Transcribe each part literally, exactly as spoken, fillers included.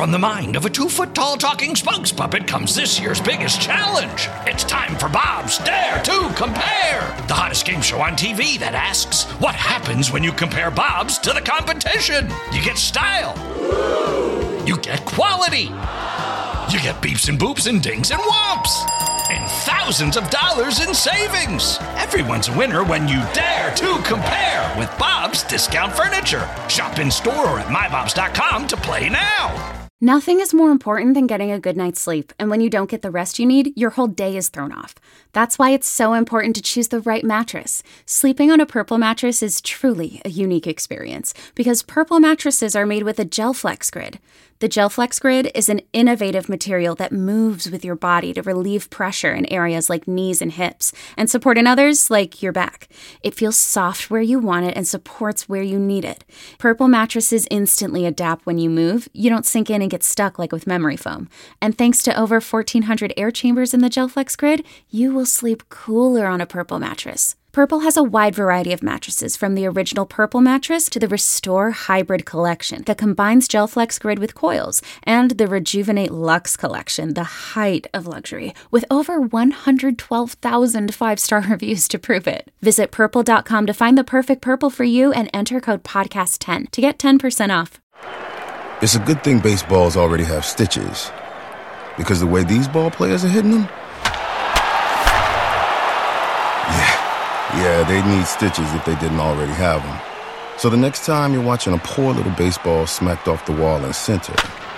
From the mind of a two-foot-tall talking spokes puppet comes this year's biggest challenge. It's time for Bob's Dare to Compare, the hottest game show on T V that asks, what happens when you compare Bobs to the competition? You get style. You get quality. You get beeps and boops and dings and whomps. And thousands of dollars in savings. Everyone's a winner when you dare to compare with Bob's Discount Furniture. Shop in store or at my bobs dot com to play now. Nothing is more important than getting a good night's sleep, and when you don't get the rest you need, your whole day is thrown off. That's why it's so important to choose the right mattress. Sleeping on a Purple mattress is truly a unique experience, because Purple mattresses are made with a GelFlex Grid. The GelFlex Grid is an innovative material that moves with your body to relieve pressure in areas like knees and hips, and support in others like your back. It feels soft where you want it and supports where you need it. Purple mattresses instantly adapt when you move. You don't sink in and get stuck like with memory foam. And thanks to over fourteen hundred air chambers in the GelFlex Grid, you will sleep cooler on a Purple mattress. Purple has a wide variety of mattresses, from the original Purple mattress to the Restore Hybrid collection that combines GelFlex Grid with coils, and the Rejuvenate Luxe collection, the height of luxury, with over one hundred twelve thousand five-star reviews to prove it. Visit purple dot com to find the perfect Purple for you and enter code podcast ten to get ten percent off. It's a good thing baseballs already have stitches, because the way these ball players are hitting them, yeah, they need stitches if they didn't already have them. So the next time you're watching a poor little baseball smacked off the wall in center,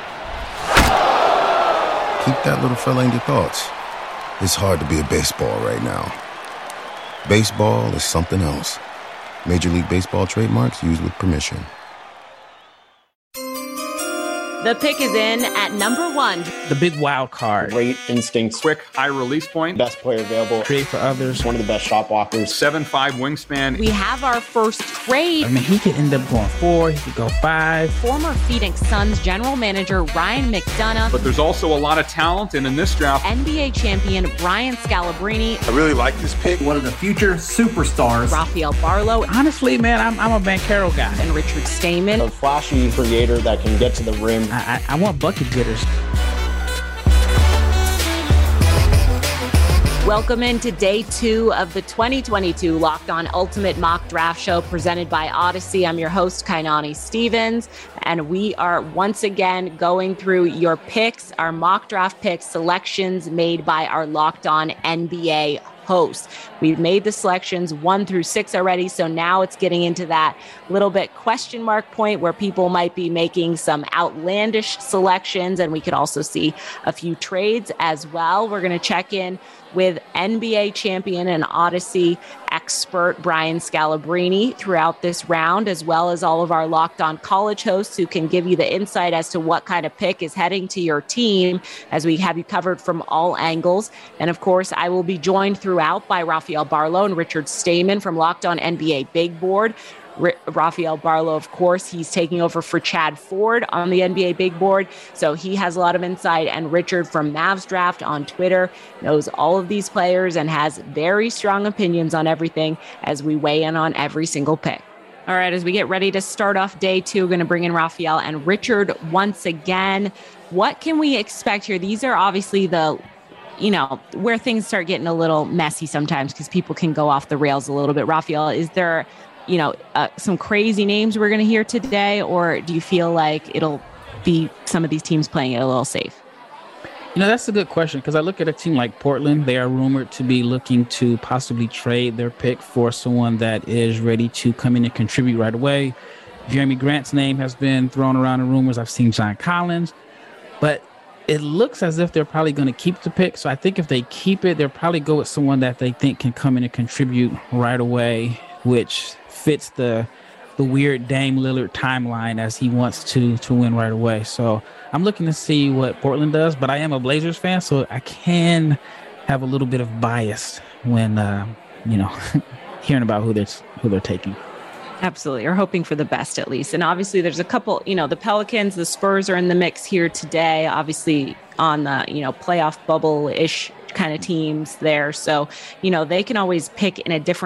keep that little fella in your thoughts. It's hard to be a baseball right now. Baseball is something else. Major League Baseball trademarks used with permission. The pick is in at number one. The big wild card. Great instincts. Quick, high release point. Best player available. Create for others. One of the best shot blockers. seven five wingspan. We have our first trade. I mean, he could end up going four. He could go five. Former Phoenix Suns general manager Ryan McDonough. But there's also a lot of talent, and in this draft, N B A champion Brian Scalabrine. I really like this pick. One of the future superstars. Rafael Barlow. Honestly, man, I'm, I'm a Banchero guy. And Richard Stayman. A flashy creator that can get to the rim. I, I, I want bucket getters. Welcome into day two of the twenty twenty-two Locked On Ultimate Mock Draft Show presented by Odyssey. I'm your host, Kainani Stevens, and we are once again going through your picks, our mock draft picks, selections made by our Locked On N B A host. We've made the selections one through six already, so now it's getting into that little bit question mark point where people might be making some outlandish selections, and we could also see a few trades as well. We're going to check in with N B A champion and Odyssey expert Brian Scalabrine throughout this round, as well as all of our Locked On College hosts who can give you the insight as to what kind of pick is heading to your team, as we have you covered from all angles. And of course, I will be joined throughout by Rafael Barlow and Richard Stayman from Locked On N B A Big Board. R- Rafael Barlow, of course, he's taking over for Chad Ford on the N B A Big Board, so he has a lot of insight. And Richard from Mavs Draft on Twitter knows all of these players and has very strong opinions on everything as we weigh in on every single pick. All right, as we get ready to start off day two, we're going to bring in Rafael and Richard once again. What can we expect here? These are obviously the you know, where things start getting a little messy sometimes because people can go off the rails a little bit. Rafael, is there, you know, uh, some crazy names we're going to hear today, or do you feel like it'll be some of these teams playing it a little safe? You know, that's a good question, because I look at a team like Portland. They are rumored to be looking to possibly trade their pick for someone that is ready to come in and contribute right away. Jeremy Grant's name has been thrown around in rumors. I've seen John Collins, but it looks as if they're probably going to keep the pick. So I think if they keep it, they'll probably go with someone that they think can come in and contribute right away, which fits the the weird Dame Lillard timeline, as he wants to to win right away. So I'm looking to see what Portland does, but I am a Blazers fan, so I can have a little bit of bias when, uh, you know, hearing about who they're, who they're taking. Absolutely. Or hoping for the best, at least. And obviously there's a couple, you know, the Pelicans, the Spurs are in the mix here today, obviously on the, you know, playoff bubble-ish kind of teams there. So, you know, they can always pick in a different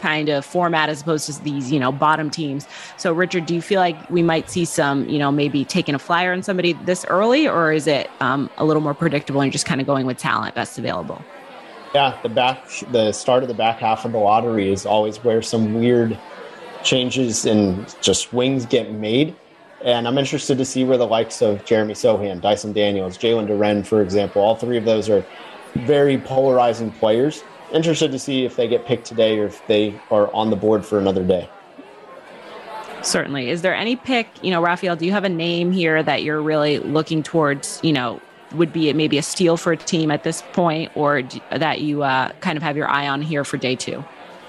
kind of format as opposed to these, you know, bottom teams. So Richard, do you feel like we might see some, you know, maybe taking a flyer on somebody this early, or is it um, a little more predictable and just kind of going with talent best available? Yeah, the back, the start of the back half of the lottery is always where some weird changes and just swings get made. And I'm interested to see where the likes of Jeremy Sohan, Dyson Daniels, Jalen Duren, for example, all three of those are very polarizing players. Interested to see if they get picked today or if they are on the board for another day. Certainly. Is there any pick, you know, Raphael, do you have a name here that you're really looking towards, you know, would be maybe a steal for a team at this point, or do, that you uh, kind of have your eye on here for day two?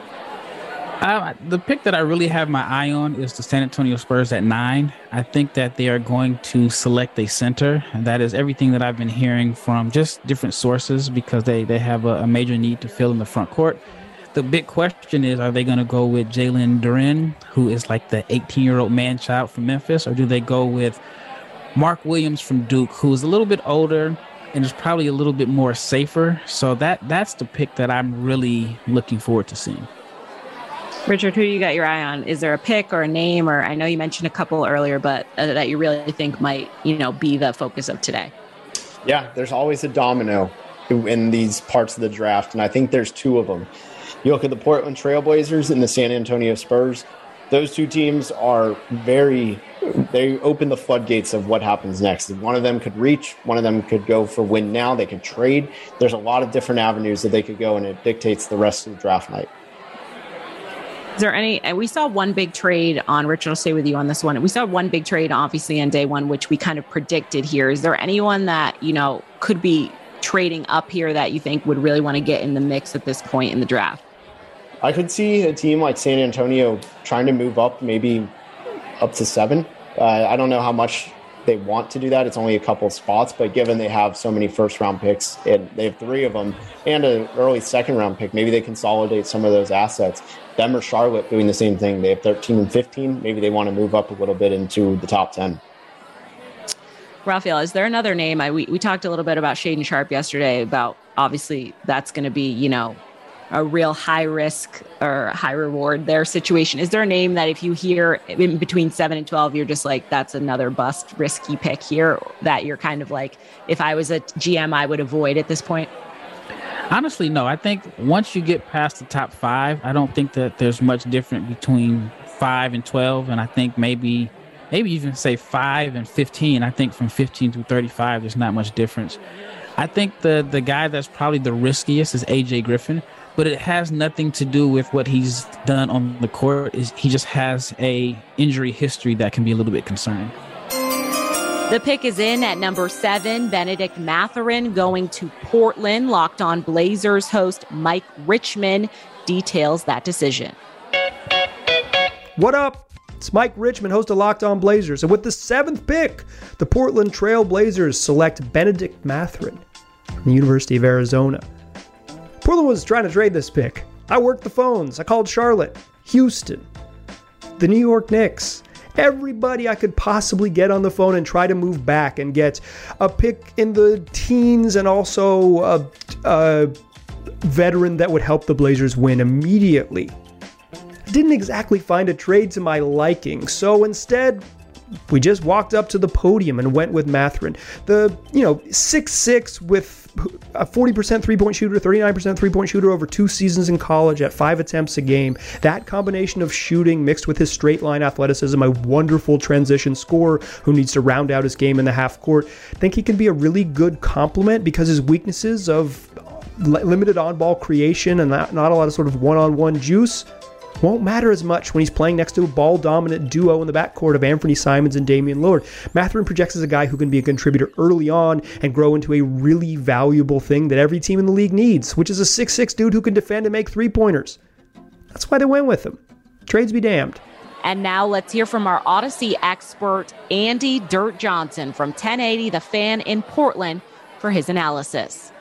Uh, the pick that I really have my eye on is the San Antonio Spurs at nine. I think that they are going to select a center, and that is everything that I've been hearing from just different sources, because they, they have a, a major need to fill in the front court. The big question is, are they going to go with Jalen Duren, who is like the eighteen-year-old man-child from Memphis, or do they go with Mark Williams from Duke, who is a little bit older and is probably a little bit more safer? So that that's the pick that I'm really looking forward to seeing. Richard, who you got your eye on? Is there a pick or a name, or I know you mentioned a couple earlier, but uh, that you really think might, you know, be the focus of today? Yeah, there's always a domino in these parts of the draft, and I think there's two of them. You look at the Portland Trailblazers and the San Antonio Spurs. Those two teams are very, they open the floodgates of what happens next. One of them could reach, one of them could go for win now, they could trade. There's a lot of different avenues that they could go, and it dictates the rest of the draft night. Is there any, and we saw one big trade on, Richard, I'll stay with you on this one. We saw one big trade, obviously, on day one, which we kind of predicted here. Is there anyone that, you know, could be trading up here that you think would really want to get in the mix at this point in the draft? I could see a team like San Antonio trying to move up, maybe up to seven. Uh, I don't know how much they want to do that. It's only a couple spots, but given they have so many first-round picks, and they have three of them, and an early second-round pick, maybe they consolidate some of those assets. Them or Charlotte doing the same thing. They have thirteen and fifteen. Maybe they want to move up a little bit into the top ten. Raphael, is there another name? I, we, we talked a little bit about Shaedon Sharpe yesterday, about obviously that's going to be, you know, a real high risk or high reward there situation. Is there a name that if you hear in between seven and twelve, you're just like, that's another bust risky pick here, that you're kind of like, if I was a G M, I would avoid at this point? Honestly, no. I think once you get past the top five, I don't think that there's much different between five and twelve. And I think maybe, maybe even say five and fifteen. I think from fifteen through thirty-five, there's not much difference. I think the, the guy that's probably the riskiest is A J Griffin, but it has nothing to do with what he's done on the court. Is he just has a injury history that can be a little bit concerning. The pick is in at number seven. Benedict Mathurin going to Portland. Locked On Blazers host Mike Richman details that decision. What up? It's Mike Richman, host of Locked On Blazers. And with the seventh pick, the Portland Trail Blazers select Benedict Mathurin from the University of Arizona. Portland was trying to trade this pick. I worked the phones. I called Charlotte, Houston, the New York Knicks. Everybody I could possibly get on the phone and try to move back and get a pick in the teens and also a, a veteran that would help the Blazers win immediately. I didn't exactly find a trade to my liking, so instead, we just walked up to the podium and went with Mathurin. The, you know, six six with a forty percent three-point shooter, thirty-nine percent three-point shooter over two seasons in college at five attempts a game. That combination of shooting mixed with his straight-line athleticism, a wonderful transition scorer who needs to round out his game in the half court. I think he can be a really good complement because his weaknesses of limited on-ball creation and not, not a lot of sort of one-on-one juice won't matter as much when he's playing next to a ball-dominant duo in the backcourt of Anthony Simons and Damian Lillard. Mathurin projects as a guy who can be a contributor early on and grow into a really valuable thing that every team in the league needs, which is a six six dude who can defend and make three-pointers. That's why they went with him. Trades be damned. And now let's hear from our Odyssey expert, Andy Dirt Johnson from ten eighty The Fan in Portland for his analysis.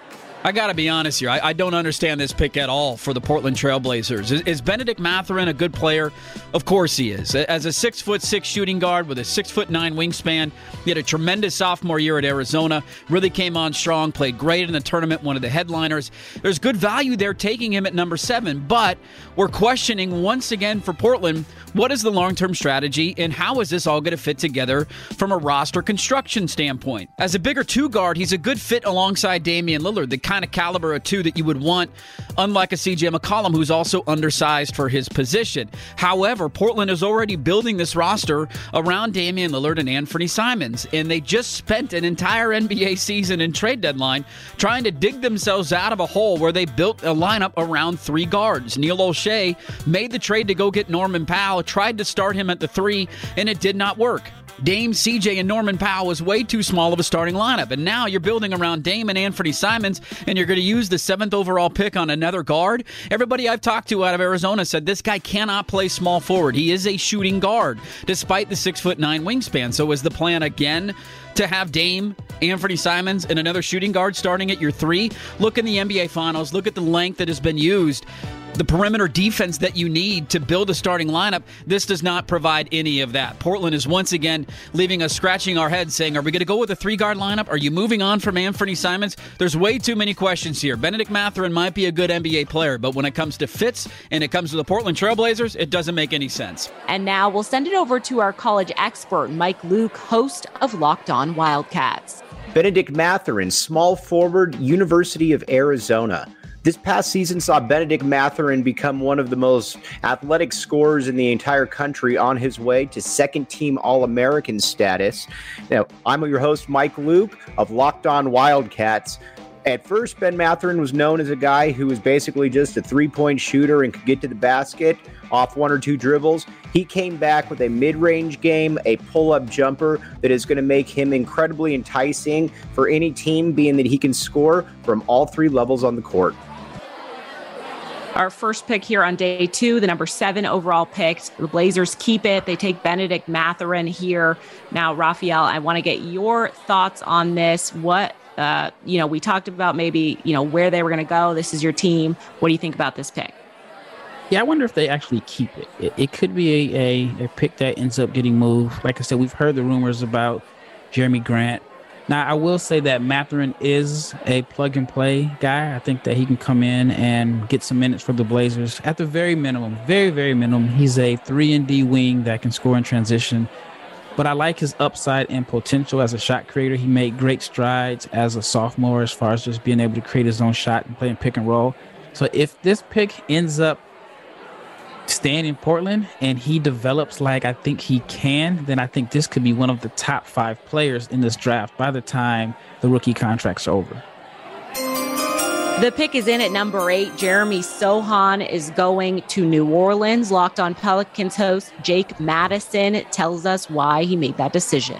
I got to be honest here. I, I don't understand this pick at all for the Portland Trailblazers. Is, is Bennedict Mathurin a good player? Of course he is. As a six foot six shooting guard with a six foot nine wingspan, he had a tremendous sophomore year at Arizona. Really came on strong, played great in the tournament, one of the headliners. There's good value there taking him at number seven, but we're questioning once again for Portland, what is the long-term strategy and how is this all going to fit together from a roster construction standpoint? As a bigger two guard, he's a good fit alongside Damian Lillard, the kind of caliber of two that you would want, unlike a C J McCollum, who's also undersized for his position. However, Portland is already building this roster around Damian Lillard and Anthony Simons, and they just spent an entire N B A season and trade deadline trying to dig themselves out of a hole where they built a lineup around three guards. Neil O'Shea made the trade to go get Norman Powell, tried to start him at the three, and it did not work. Dame, C J, and Norman Powell was way too small of a starting lineup. And now you're building around Dame and Anthony Simons, and you're going to use the seventh overall pick on another guard. Everybody I've talked to out of Arizona said this guy cannot play small forward. He is a shooting guard, despite the six foot nine wingspan. So is the plan again to have Dame, Anthony Simons, and another shooting guard starting at your three? Look in the N B A Finals. Look at the length that has been used. The perimeter defense that you need to build a starting lineup, this does not provide any of that. Portland is once again leaving us scratching our heads saying, are we going to go with a three-guard lineup? Are you moving on from Anthony Simons? There's way too many questions here. Bennedict Mathurin might be a good N B A player, but when it comes to fits and it comes to the Portland Trailblazers, it doesn't make any sense. And now we'll send it over to our college expert, Mike Luke, host of Locked On Wildcats. Bennedict Mathurin, small forward, University of Arizona. This past season saw Bennedict Mathurin become one of the most athletic scorers in the entire country on his way to second-team All-American status. Now, I'm your host, Mike Luke, of Locked On Wildcats. At first, Ben Mathurin was known as a guy who was basically just a three-point shooter and could get to the basket off one or two dribbles. He came back with a mid-range game, a pull-up jumper that is going to make him incredibly enticing for any team, being that he can score from all three levels on the court. Our first pick here on day two, the number seven overall pick. The Blazers keep it. They take Bennedict Mathurin here. Now, Raphael, I want to get your thoughts on this. What, uh, you know, we talked about maybe, you know, where they were going to go. This is your team. What do you think about this pick? Yeah, I wonder if they actually keep it. It, it could be a, a, a pick that ends up getting moved. Like I said, we've heard the rumors about Jeremy Grant. Now, I will say that Mathurin is a plug-and-play guy. I think that he can come in and get some minutes for the Blazers. At the very minimum, very, very minimum, he's a three and D wing that can score in transition. But I like his upside and potential as a shot creator. He made great strides as a sophomore as far as just being able to create his own shot and playing pick and roll. So if this pick ends up staying in Portland and he develops like I think he can, then I think this could be one of the top five players in this draft by the time the rookie contract's over. The pick is in at number eight. Jeremy Sochan is going to New Orleans. Locked On Pelicans host Jake Madison tells us why he made that decision.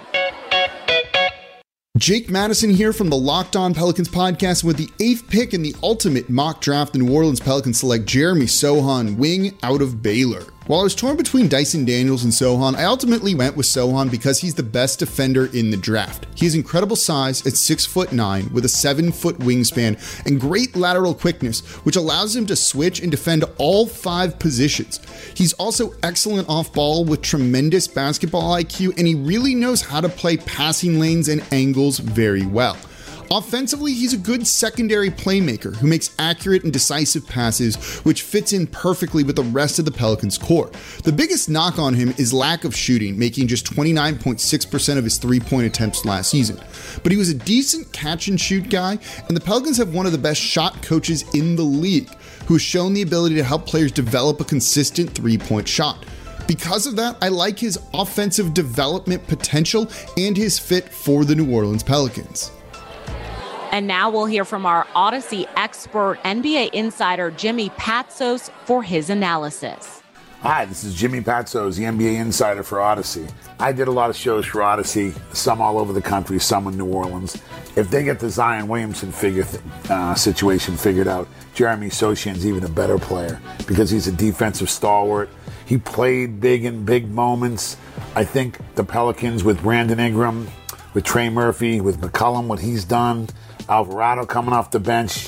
Jake Madison here from the Locked On Pelicans podcast with the eighth pick in the ultimate mock draft. The New Orleans Pelicans select Jeremy Sochan, wing out of Baylor. While I was torn between Dyson Daniels and Sochan, I ultimately went with Sochan because he's the best defender in the draft. He has incredible size at six foot nine with a seven foot wingspan and great lateral quickness, which allows him to switch and defend all five positions. He's also excellent off ball with tremendous basketball I Q, and he really knows how to play passing lanes and angles very well. Offensively, he's a good secondary playmaker who makes accurate and decisive passes, which fits in perfectly with the rest of the Pelicans' core. The biggest knock on him is lack of shooting, making just twenty-nine point six percent of his three-point attempts last season. But he was a decent catch-and-shoot guy, and the Pelicans have one of the best shot coaches in the league, who has shown the ability to help players develop a consistent three-point shot. Because of that, I like his offensive development potential and his fit for the New Orleans Pelicans. And now we'll hear from our Odyssey expert, N B A insider Jimmy Patsos, for his analysis. Hi, this is Jimmy Patsos, the N B A insider for Odyssey. I did a lot of shows for Odyssey, some all over the country, some in New Orleans. If they get the Zion Williamson figure th- uh, situation figured out, Jeremy Sochan's even a better player because he's a defensive stalwart. He played big in big moments. I think the Pelicans with Brandon Ingram, with Trey Murphy, with McCollum, what he's done, Alvarado coming off the bench,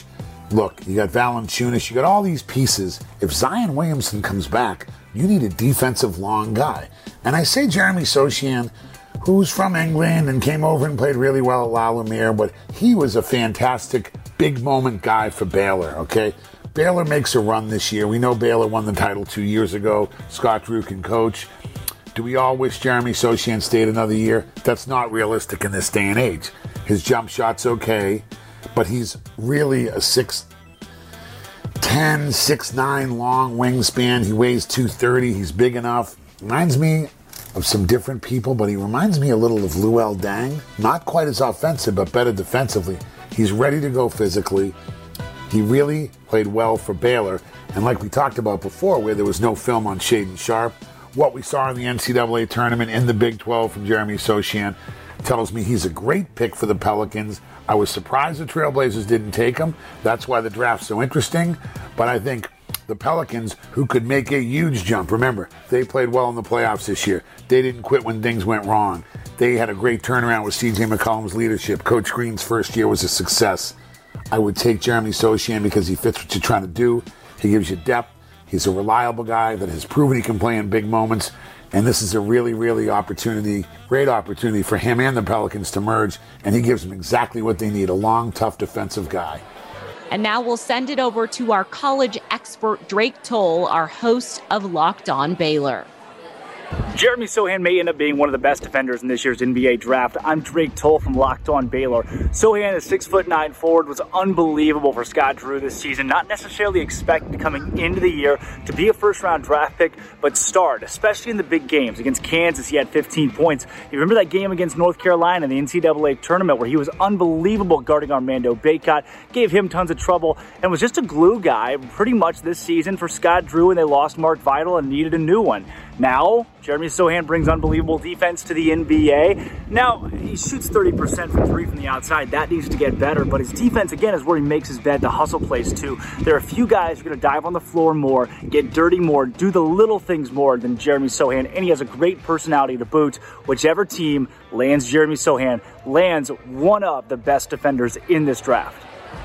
Look, you got Valanciunas, you got all these pieces. If Zion Williamson comes back, you need a defensive long guy. And I say Jeremy Sochan, who's from England and came over and played really well at La Lumiere, but he was a fantastic big moment guy for Baylor, okay? Baylor makes a run this year. We know Baylor won the title two years ago. Scott Drew can coach. Do we all wish Jeremy Sochan stayed another year? That's not realistic in this day and age. His jump shot's okay, but he's really a six ten, six nine long wingspan. He weighs two thirty. He's big enough. Reminds me of some different people, but he reminds me a little of Luol Deng. Not quite as offensive, but better defensively. He's ready to go physically. He really played well for Baylor. And like we talked about before, where there was no film on Shaedon Sharpe, what we saw in the N C double A tournament in the Big twelve from Jeremy Sochan tells me he's a great pick for the Pelicans. I was surprised the Trailblazers didn't take him. That's why the draft's so interesting. But I think the Pelicans, who could make a huge jump. Remember, they played well in the playoffs this year. They didn't quit when things went wrong. They had a great turnaround with C J McCollum's leadership. Coach Green's first year was a success. I would take Jeremy Sochan because he fits what you're trying to do. He gives you depth. He's a reliable guy that has proven he can play in big moments. And this is a really, really opportunity, great opportunity for him and the Pelicans to merge. And he gives them exactly what they need, a long, tough defensive guy. And now we'll send it over to our college expert, Drake Toll, our host of Locked On Baylor. Jeremy Sochan may end up being one of the best defenders in this year's N B A draft. I'm Drake Toll from Locked On Baylor. Sochan, a six foot nine forward, was unbelievable for Scott Drew this season. Not necessarily expected coming into the year to be a first round draft pick, but start, especially in the big games. Against Kansas, he had fifteen points. You remember that game against North Carolina in the N C double A tournament where he was unbelievable guarding Armando Bacot, gave him tons of trouble, and was just a glue guy pretty much this season for Scott Drew, and they lost Mark Vital and needed a new one. Now, Jeremy Sochan brings unbelievable defense to the N B A. Now, he shoots thirty percent from three from the outside. That needs to get better, but his defense, again, is where he makes his bed. The hustle plays, too. There are a few guys who are going to dive on the floor more, get dirty more, do the little things more than Jeremy Sochan, and he has a great personality to boot. Whichever team lands Jeremy Sochan lands one of the best defenders in this draft.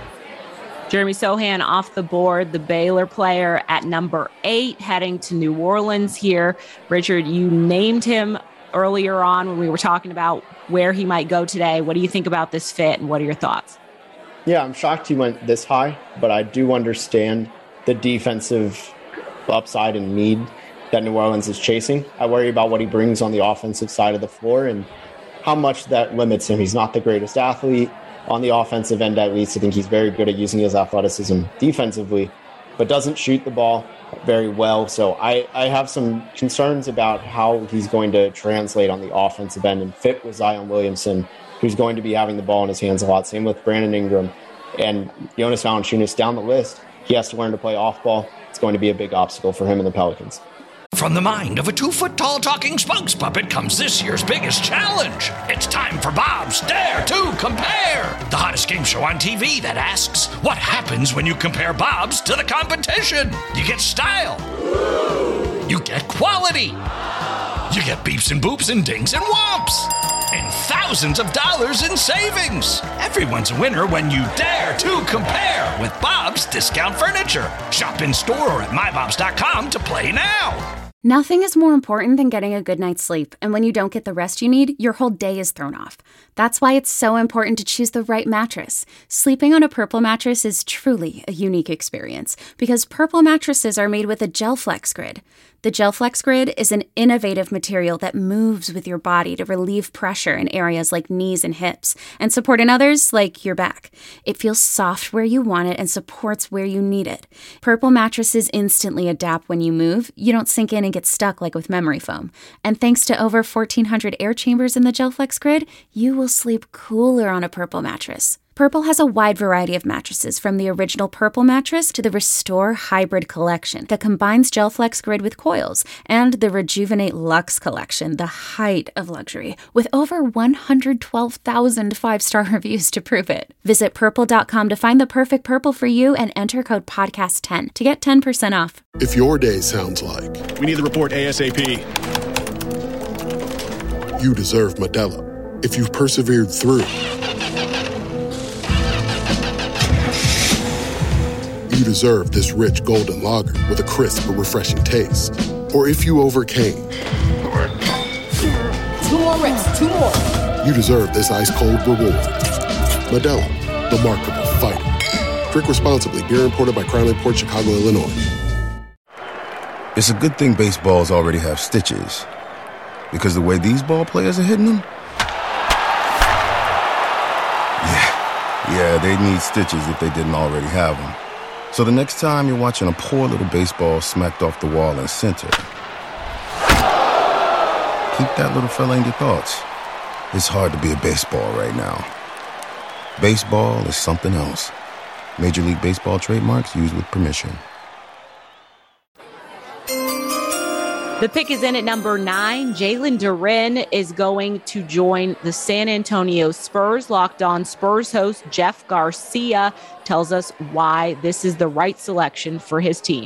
Jeremy Sochan off the board, the Baylor player at number eight, heading to New Orleans here. Richard, you named him earlier on when we were talking about where he might go today. What do you think about this fit, and what are your thoughts? Yeah, I'm shocked he went this high, but I do understand the defensive upside and need that New Orleans is chasing. I worry about what he brings on the offensive side of the floor and how much that limits him. He's not the greatest athlete. On the offensive end, at least, I think he's very good at using his athleticism defensively, but doesn't shoot the ball very well. So I, I have some concerns about how he's going to translate on the offensive end and fit with Zion Williamson, who's going to be having the ball in his hands a lot. Same with Brandon Ingram and Jonas Valanciunas down the list. He has to learn to play off ball. It's going to be a big obstacle for him and the Pelicans. From the mind of a two-foot-tall talking spokes puppet comes this year's biggest challenge. It's time for Bob's Dare to Compare, the hottest game show on T V that asks, what happens when you compare Bob's to the competition? You get style. You get quality. You get beeps and boops and dings and whomps. And thousands of dollars in savings. Everyone's a winner when you dare to compare with Bob's Discount Furniture. Shop in store or at my bobs dot com to play now. Nothing is more important than getting a good night's sleep, and when you don't get the rest you need, your whole day is thrown off. That's why it's so important to choose the right mattress. Sleeping on a Purple mattress is truly a unique experience, because Purple mattresses are made with a GelFlex Grid. The GelFlex Grid is an innovative material that moves with your body to relieve pressure in areas like knees and hips, and support in others like your back. It feels soft where you want it and supports where you need it. Purple mattresses instantly adapt when you move. You don't sink in and get stuck like with memory foam. And thanks to over fourteen hundred air chambers in the GelFlex Grid, you will sleep cooler on a Purple mattress. Purple has a wide variety of mattresses, from the original Purple mattress to the Restore Hybrid collection that combines GelFlex Grid with coils, and the Rejuvenate Luxe collection, the height of luxury, with over one hundred twelve thousand five-star reviews to prove it. Visit purple dot com to find the perfect Purple for you and enter code podcast ten to get ten percent off. If your day sounds like, we need the report ASAP. You deserve Modelo. If you've persevered through, you deserve this rich golden lager with a crisp but refreshing taste. Or if you overcame. Two more reps, two more. You deserve this ice-cold reward. Modelo, the Remarkable Fighter. Drink responsibly. Beer imported by Crown Imports, Chicago, Illinois. It's a good thing baseballs already have stitches. Because the way these ball players are hitting them, yeah, yeah, they'd need stitches if they didn't already have them. So the next time you're watching a poor little baseball smacked off the wall in center, keep that little fella in your thoughts. It's hard to be a baseball right now. Baseball is something else. Major League Baseball trademarks used with permission. The pick is in at number nine. Jalen Duren is going to join the San Antonio Spurs. Locked On Spurs host Jeff Garcia tells us why this is the right selection for his team.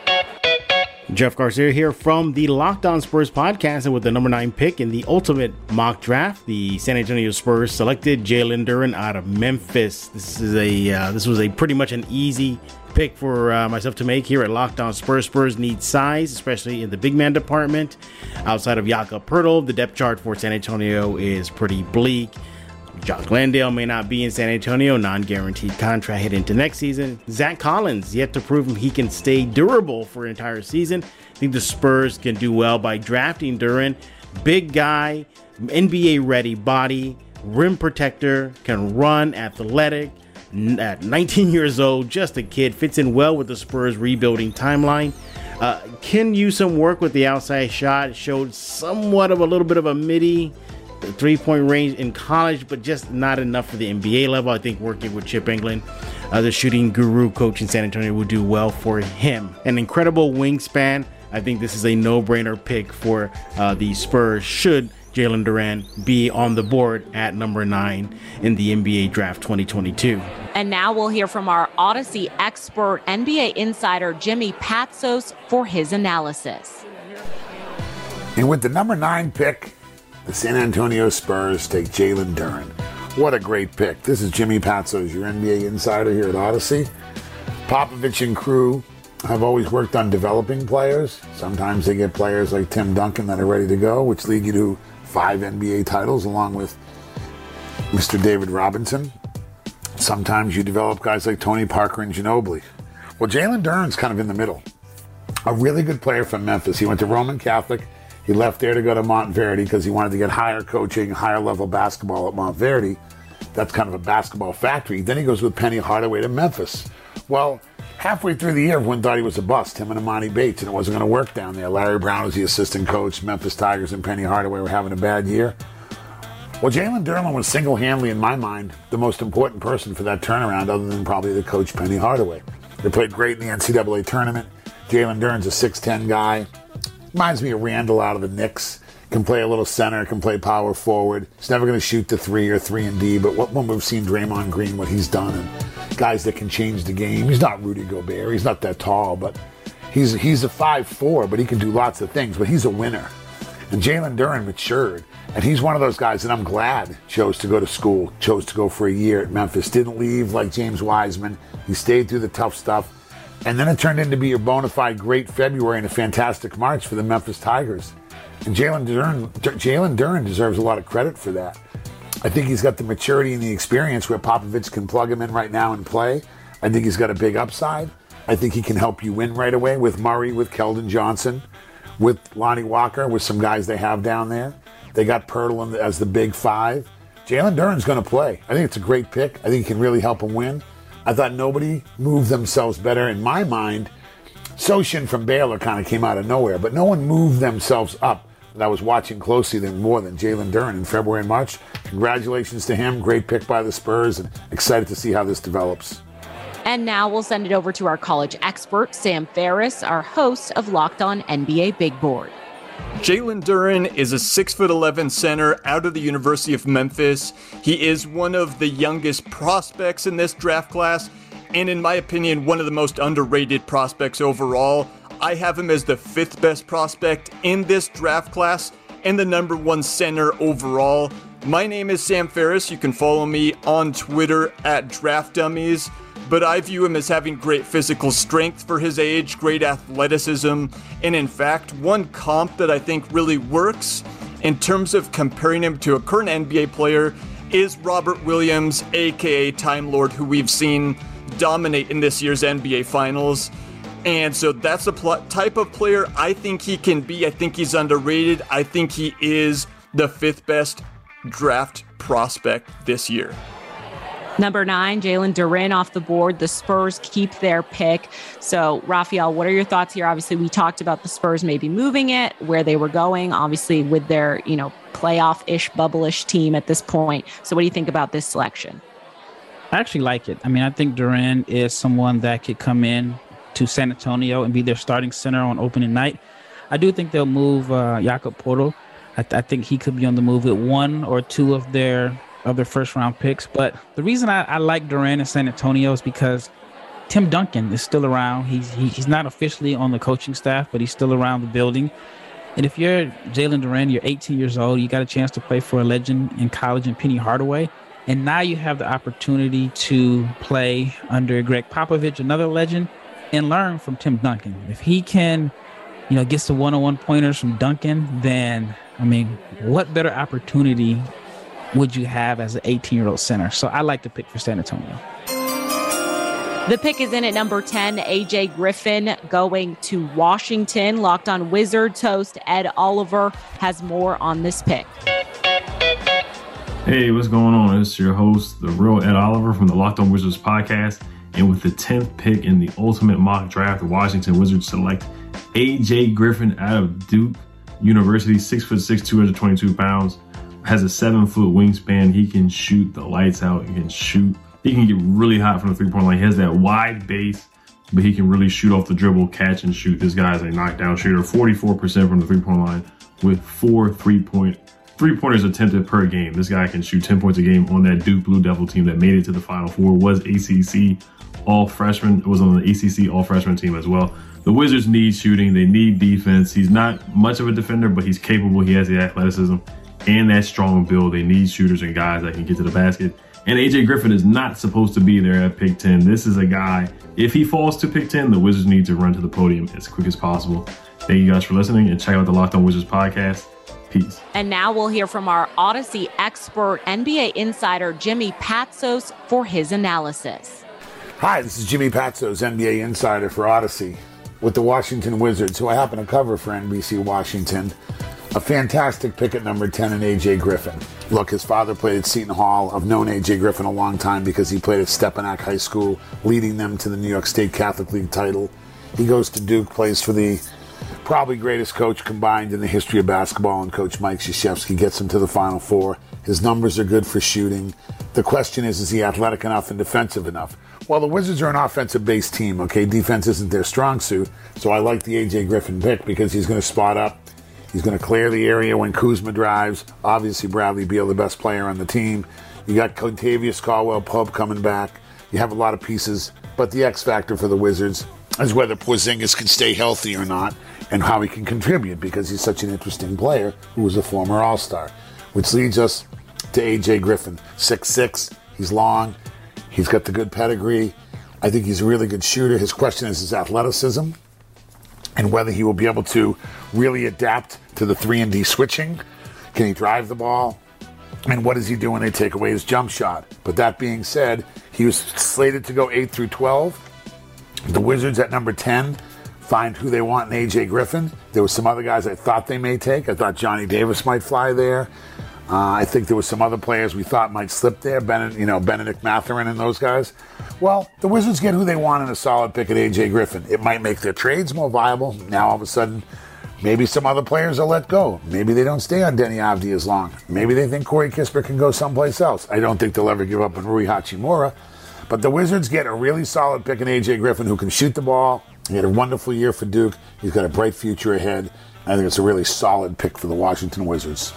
Jeff Garcia here from the Locked On Spurs podcast, and with the number nine pick in the ultimate mock draft, the San Antonio Spurs selected Jalen Duren out of Memphis. This is a uh, this was a pretty much an easy pick for uh, myself to make here at Locked On Spurs. Spurs need size, especially in the big man department. Outside of Jakob Poeltl, the depth chart for San Antonio is pretty bleak. Jock Landale may not be in San Antonio, non-guaranteed contract heading into next season. Zach Collins yet to prove he can stay durable for an entire season. I think the Spurs can do well by drafting Duren. Big guy, N B A ready body, rim protector, can run, athletic. At nineteen years old, just a kid, fits in well with the Spurs rebuilding timeline. Uh, can use some work with the outside shot. Showed somewhat of a little bit of a midi three-point range in college, but just not enough for the N B A level. I think working with Chip Engelland, uh, the shooting guru coach in San Antonio, will do well for him. An incredible wingspan. I think this is a no-brainer pick for uh, the Spurs should Jalen Duren be on the board at number nine in the N B A draft twenty twenty-two. And now we'll hear from our Odyssey expert, N B A insider Jimmy Patsos, for his analysis. And with the number nine pick, the San Antonio Spurs take Jalen Duren. What a great pick. This is Jimmy Patsos, your N B A insider here at Odyssey. Popovich and crew have always worked on developing players. Sometimes they get players like Tim Duncan that are ready to go, which lead you to five N B A titles along with Mister David Robinson. Sometimes you develop guys like Tony Parker and Ginobili. Well, Jalen Duren's kind of in the middle. A really good player from Memphis. He went to Roman Catholic. He left there to go to Monteverdi because he wanted to get higher coaching, higher level basketball at Monteverdi. That's kind of a basketball factory. Then he goes with Penny Hardaway to Memphis. Well, halfway through the year, everyone thought he was a bust, him and Imani Bates, and it wasn't going to work down there. Larry Brown was the assistant coach. Memphis Tigers and Penny Hardaway were having a bad year. Well, Jalen Duren was single-handedly, in my mind, the most important person for that turnaround, other than probably the coach Penny Hardaway. They played great in the N C double A tournament. Jalen Duren's a six ten guy. Reminds me of Randall out of the Knicks. Can play a little center, can play power forward. He's never going to shoot the three or three and D, but what when we've seen Draymond Green, what he's done, and guys that can change the game. He's not Rudy Gobert. He's not that tall, but he's he's a five four, but he can do lots of things, but he's a winner. And Jalen Duren matured, and he's one of those guys that I'm glad chose to go to school, chose to go for a year at Memphis. Didn't leave like James Wiseman. He stayed through the tough stuff. And then it turned into be a bona fide great February and a fantastic March for the Memphis Tigers. And Jalen Duren, Jalen Duren deserves a lot of credit for that. I think he's got the maturity and the experience where Popovich can plug him in right now and play. I think he's got a big upside. I think he can help you win right away with Murray, with Keldon Johnson, with Lonnie Walker, with some guys they have down there. They got Poeltl as the big five. Jalen Duren's going to play. I think it's a great pick. I think he can really help him win. I thought nobody moved themselves better. In my mind, Sochan from Baylor kind of came out of nowhere, but no one moved themselves up that I was watching closely than more than Jalen Duren in February and March. Congratulations to him. Great pick by the Spurs, and excited to see how this develops. And now we'll send it over to our college expert, Sam Ferris, our host of Locked On N B A Big Board. Jalen Duren is a six foot eleven center out of the University of Memphis. He is one of the youngest prospects in this draft class, and in my opinion, one of the most underrated prospects overall. I have him as the fifth best prospect in this draft class and the number one center overall. My name is Sam Ferris. You can follow me on Twitter at Draft Dummies. but I view him as having great physical strength for his age, great athleticism, and in fact, one comp that I think really works in terms of comparing him to a current N B A player is Robert Williams, aka Time Lord, who we've seen dominate in this year's N B A Finals. And so that's the pl- type of player I think he can be. I think he's underrated. I think he is the fifth best draft prospect this year. Number nine, Jalen Duren off the board. The Spurs keep their pick. So, Raphael, what are your thoughts here? Obviously, we talked about the Spurs maybe moving it, where they were going, obviously with their, you know, playoff-ish, bubble-ish team at this point. So what do you think about this selection? I actually like it. I mean, I think Duren is someone that could come in to San Antonio and be their starting center on opening night. I do think they'll move uh, Jakob Poeltl. I, th- I think he could be on the move with one or two of their of their first round picks. But the reason I, I like Duren in San Antonio is because Tim Duncan is still around. He's he, he's not officially on the coaching staff, but he's still around the building. And if you're Jalen Duren, you're eighteen years old, you got a chance to play for a legend in college in Penny Hardaway. And now you have the opportunity to play under Greg Popovich, another legend, and learn from Tim Duncan. If he can, you know, get some one-on-one pointers from Duncan, then, I mean, what better opportunity would you have as an eighteen-year-old center? So I like the pick for San Antonio. The pick is in at number ten, A J Griffin going to Washington. Locked On Wizards host Ed Oliver has more on this pick. Hey, what's going on? It's your host, the real Ed Oliver from the Locked On Wizards podcast. And with the tenth pick in the ultimate mock draft, the Washington Wizards select A J Griffin out of Duke University, six foot six, two hundred twenty-two pounds, has a seven foot wingspan. He can shoot the lights out. He can shoot. He can get really hot from the three point line. He has that wide base, but he can really shoot off the dribble, catch and shoot. This guy is a knockdown shooter, forty-four percent from the three point line with four three point three pointers attempted per game. This guy can shoot ten points a game on that Duke Blue Devil team that made it to the Final Four, was A C C all freshman, was on the A C C all freshman team as well. The Wizards need shooting. They need defense. He's not much of a defender, but he's capable. He has the athleticism and that strong build. They need shooters and guys that can get to the basket. And A J Griffin is not supposed to be there at pick ten. This is a guy, if he falls to pick ten, the Wizards need to run to the podium as quick as possible. Thank you guys for listening, and check out the Locked On Wizards podcast. Peace. And now we'll hear from our Odyssey expert, N B A insider Jimmy Patsos, for his analysis. Hi, this is Jimmy Patsos, N B A insider for Odyssey, with the Washington Wizards, who I happen to cover for N B C Washington. A fantastic pick at number ten in A J Griffin. Look, his father played at Seton Hall. I've known A J Griffin a long time because he played at Stepinac High School, leading them to the New York State Catholic League title. He goes to Duke, plays for the probably greatest coach combined in the history of basketball, and Coach Mike Krzyzewski gets him to the Final Four. His numbers are good for shooting. The question is, is he athletic enough and defensive enough? Well, the Wizards are an offensive-based team, okay? Defense isn't their strong suit, so I like the A J Griffin pick because he's going to spot up. He's going to clear the area when Kuzma drives. Obviously, Bradley Beal, the best player on the team. You got Contavious Caldwell-Pope coming back. You have a lot of pieces, but the X factor for the Wizards is whether Porzingis can stay healthy or not and how he can contribute, because he's such an interesting player who was a former All-Star. Which leads us to A J Griffin. six six, he's long, he's got the good pedigree. I think he's a really good shooter. His question is his athleticism and whether he will be able to really adapt to the three and D switching. Can he drive the ball? And what does he do when they take away his jump shot? But that being said, he was slated to go eight through twelve. The Wizards at number ten find who they want in A J Griffin. There were some other guys I thought they may take. I thought Johnny Davis might fly there. Uh, I think there were some other players we thought might slip there, Benedict, you know, Benedict Mathurin and those guys. Well, the Wizards get who they want in a solid pick at A J Griffin. It might make their trades more viable. Now, all of a sudden, maybe some other players will let go. Maybe they don't stay on Denny Avdi as long. Maybe they think Corey Kispert can go someplace else. I don't think they'll ever give up on Rui Hachimura. But the Wizards get a really solid pick in A J Griffin who can shoot the ball. He had a wonderful year for Duke. He's got a bright future ahead. I think it's a really solid pick for the Washington Wizards.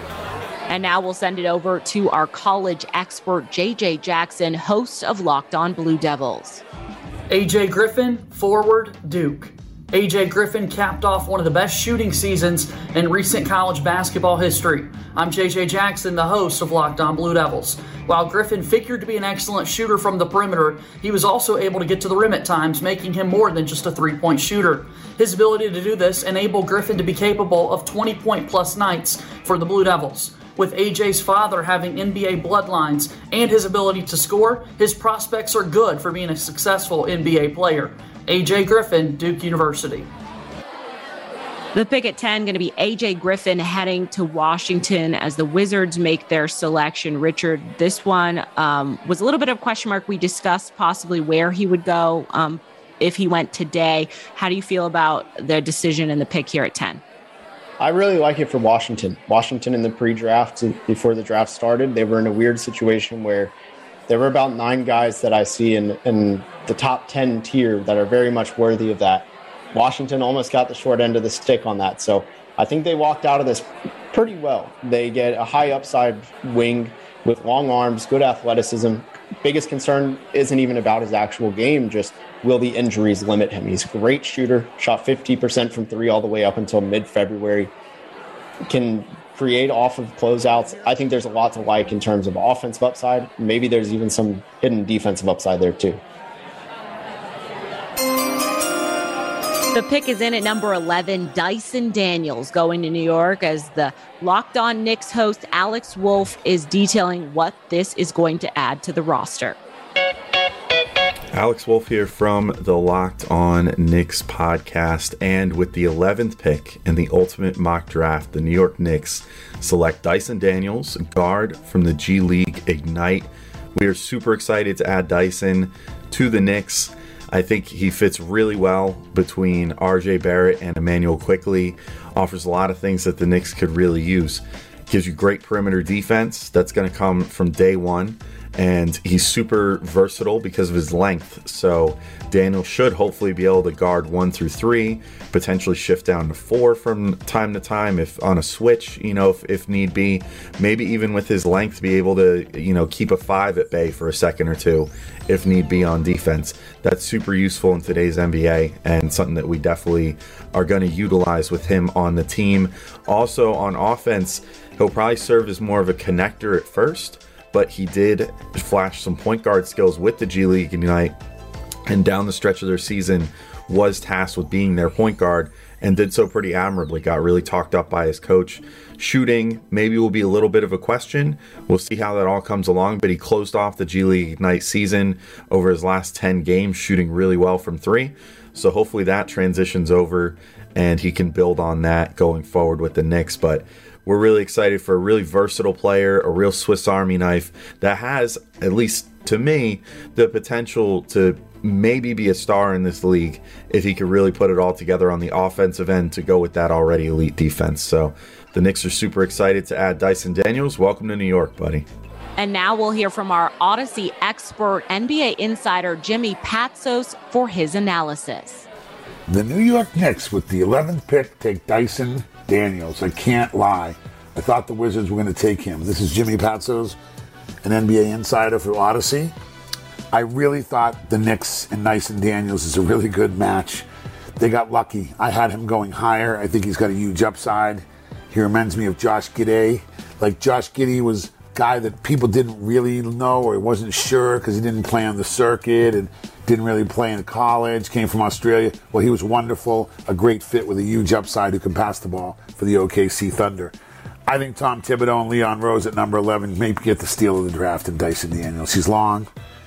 And now we'll send it over to our college expert, J J Jackson, host of Locked On Blue Devils. A J Griffin, forward, Duke. A J Griffin capped off one of the best shooting seasons in recent college basketball history. I'm J J Jackson, the host of Locked On Blue Devils. While Griffin figured to be an excellent shooter from the perimeter, he was also able to get to the rim at times, making him more than just a three-point shooter. His ability to do this enabled Griffin to be capable of twenty-point-plus nights for the Blue Devils. With A J's father having N B A bloodlines and his ability to score, his prospects are good for being a successful N B A player. A J Griffin, Duke University. The pick at ten going to be A J Griffin heading to Washington as the Wizards make their selection. Richard, this one um, was a little bit of a question mark. We discussed possibly where he would go um, if he went today. How do you feel about the decision and the pick here at ten? I really like it for Washington. Washington in the pre-draft, before the draft started, they were in a weird situation where there were about nine guys that I see in, in the top ten tier that are very much worthy of that. Washington almost got the short end of the stick on that. So I think they walked out of this pretty well. They get a high upside wing with long arms, good athleticism. Biggest concern isn't even about his actual game, just will the injuries limit him? He's a great shooter, shot fifty percent from three all the way up until mid-February. Can create off of closeouts. I think there's a lot to like in terms of offensive upside. Maybe there's even some hidden defensive upside there too. The pick is in at number eleven, Dyson Daniels going to New York as the Locked On Knicks host Alex Wolf is detailing what this is going to add to the roster. Alex Wolf here from the Locked On Knicks podcast, and with the eleventh pick in the Ultimate Mock Draft, the New York Knicks select Dyson Daniels, guard from the G League Ignite. We are super excited to add Dyson to the Knicks. I think he fits really well between R J Barrett and Emmanuel Quickley. Offers a lot of things that the Knicks could really use. Gives you great perimeter defense. That's going to come from day one. And he's super versatile because of his length. So Daniel should hopefully be able to guard one through three, potentially shift down to four from time to time if on a switch, you know, if, if need be. Maybe even with his length be able to, you know, keep a five at bay for a second or two if need be on defense. That's super useful in today's N B A and something that we definitely are going to utilize with him on the team. Also on offense, he'll probably serve as more of a connector at first, but he did flash some point guard skills with the G League Ignite, and down the stretch of their season was tasked with being their point guard and did so pretty admirably. Got really talked up by his coach. Shooting maybe will be a little bit of a question. We'll see how that all comes along, but he closed off the G League Ignite season over his last ten games, shooting really well from three. So hopefully that transitions over and he can build on that going forward with the Knicks. But we're really excited for a really versatile player, a real Swiss Army knife that has, at least to me, the potential to maybe be a star in this league if he could really put it all together on the offensive end to go with that already elite defense. So the Knicks are super excited to add Dyson Daniels. Welcome to New York, buddy. And now we'll hear from our Odyssey expert, N B A insider Jimmy Patsos, for his analysis. The New York Knicks, with the eleventh pick, take Dyson Daniels. I can't lie. I thought the Wizards were going to take him. This is Jimmy Patsos, an N B A insider for Odyssey. I really thought the Knicks and Dyson Daniels is a really good match. They got lucky. I had him going higher. I think he's got a huge upside. He reminds me of Josh Giddey. Like Josh Giddey was a guy that people didn't really know or wasn't sure because he didn't play on the circuit and didn't really play in college, came from Australia. Well, he was wonderful, a great fit with a huge upside who can pass the ball for the O K C Thunder. I think Tom Thibodeau and Leon Rose at number eleven may get the steal of the draft in Dyson Daniels. He's long.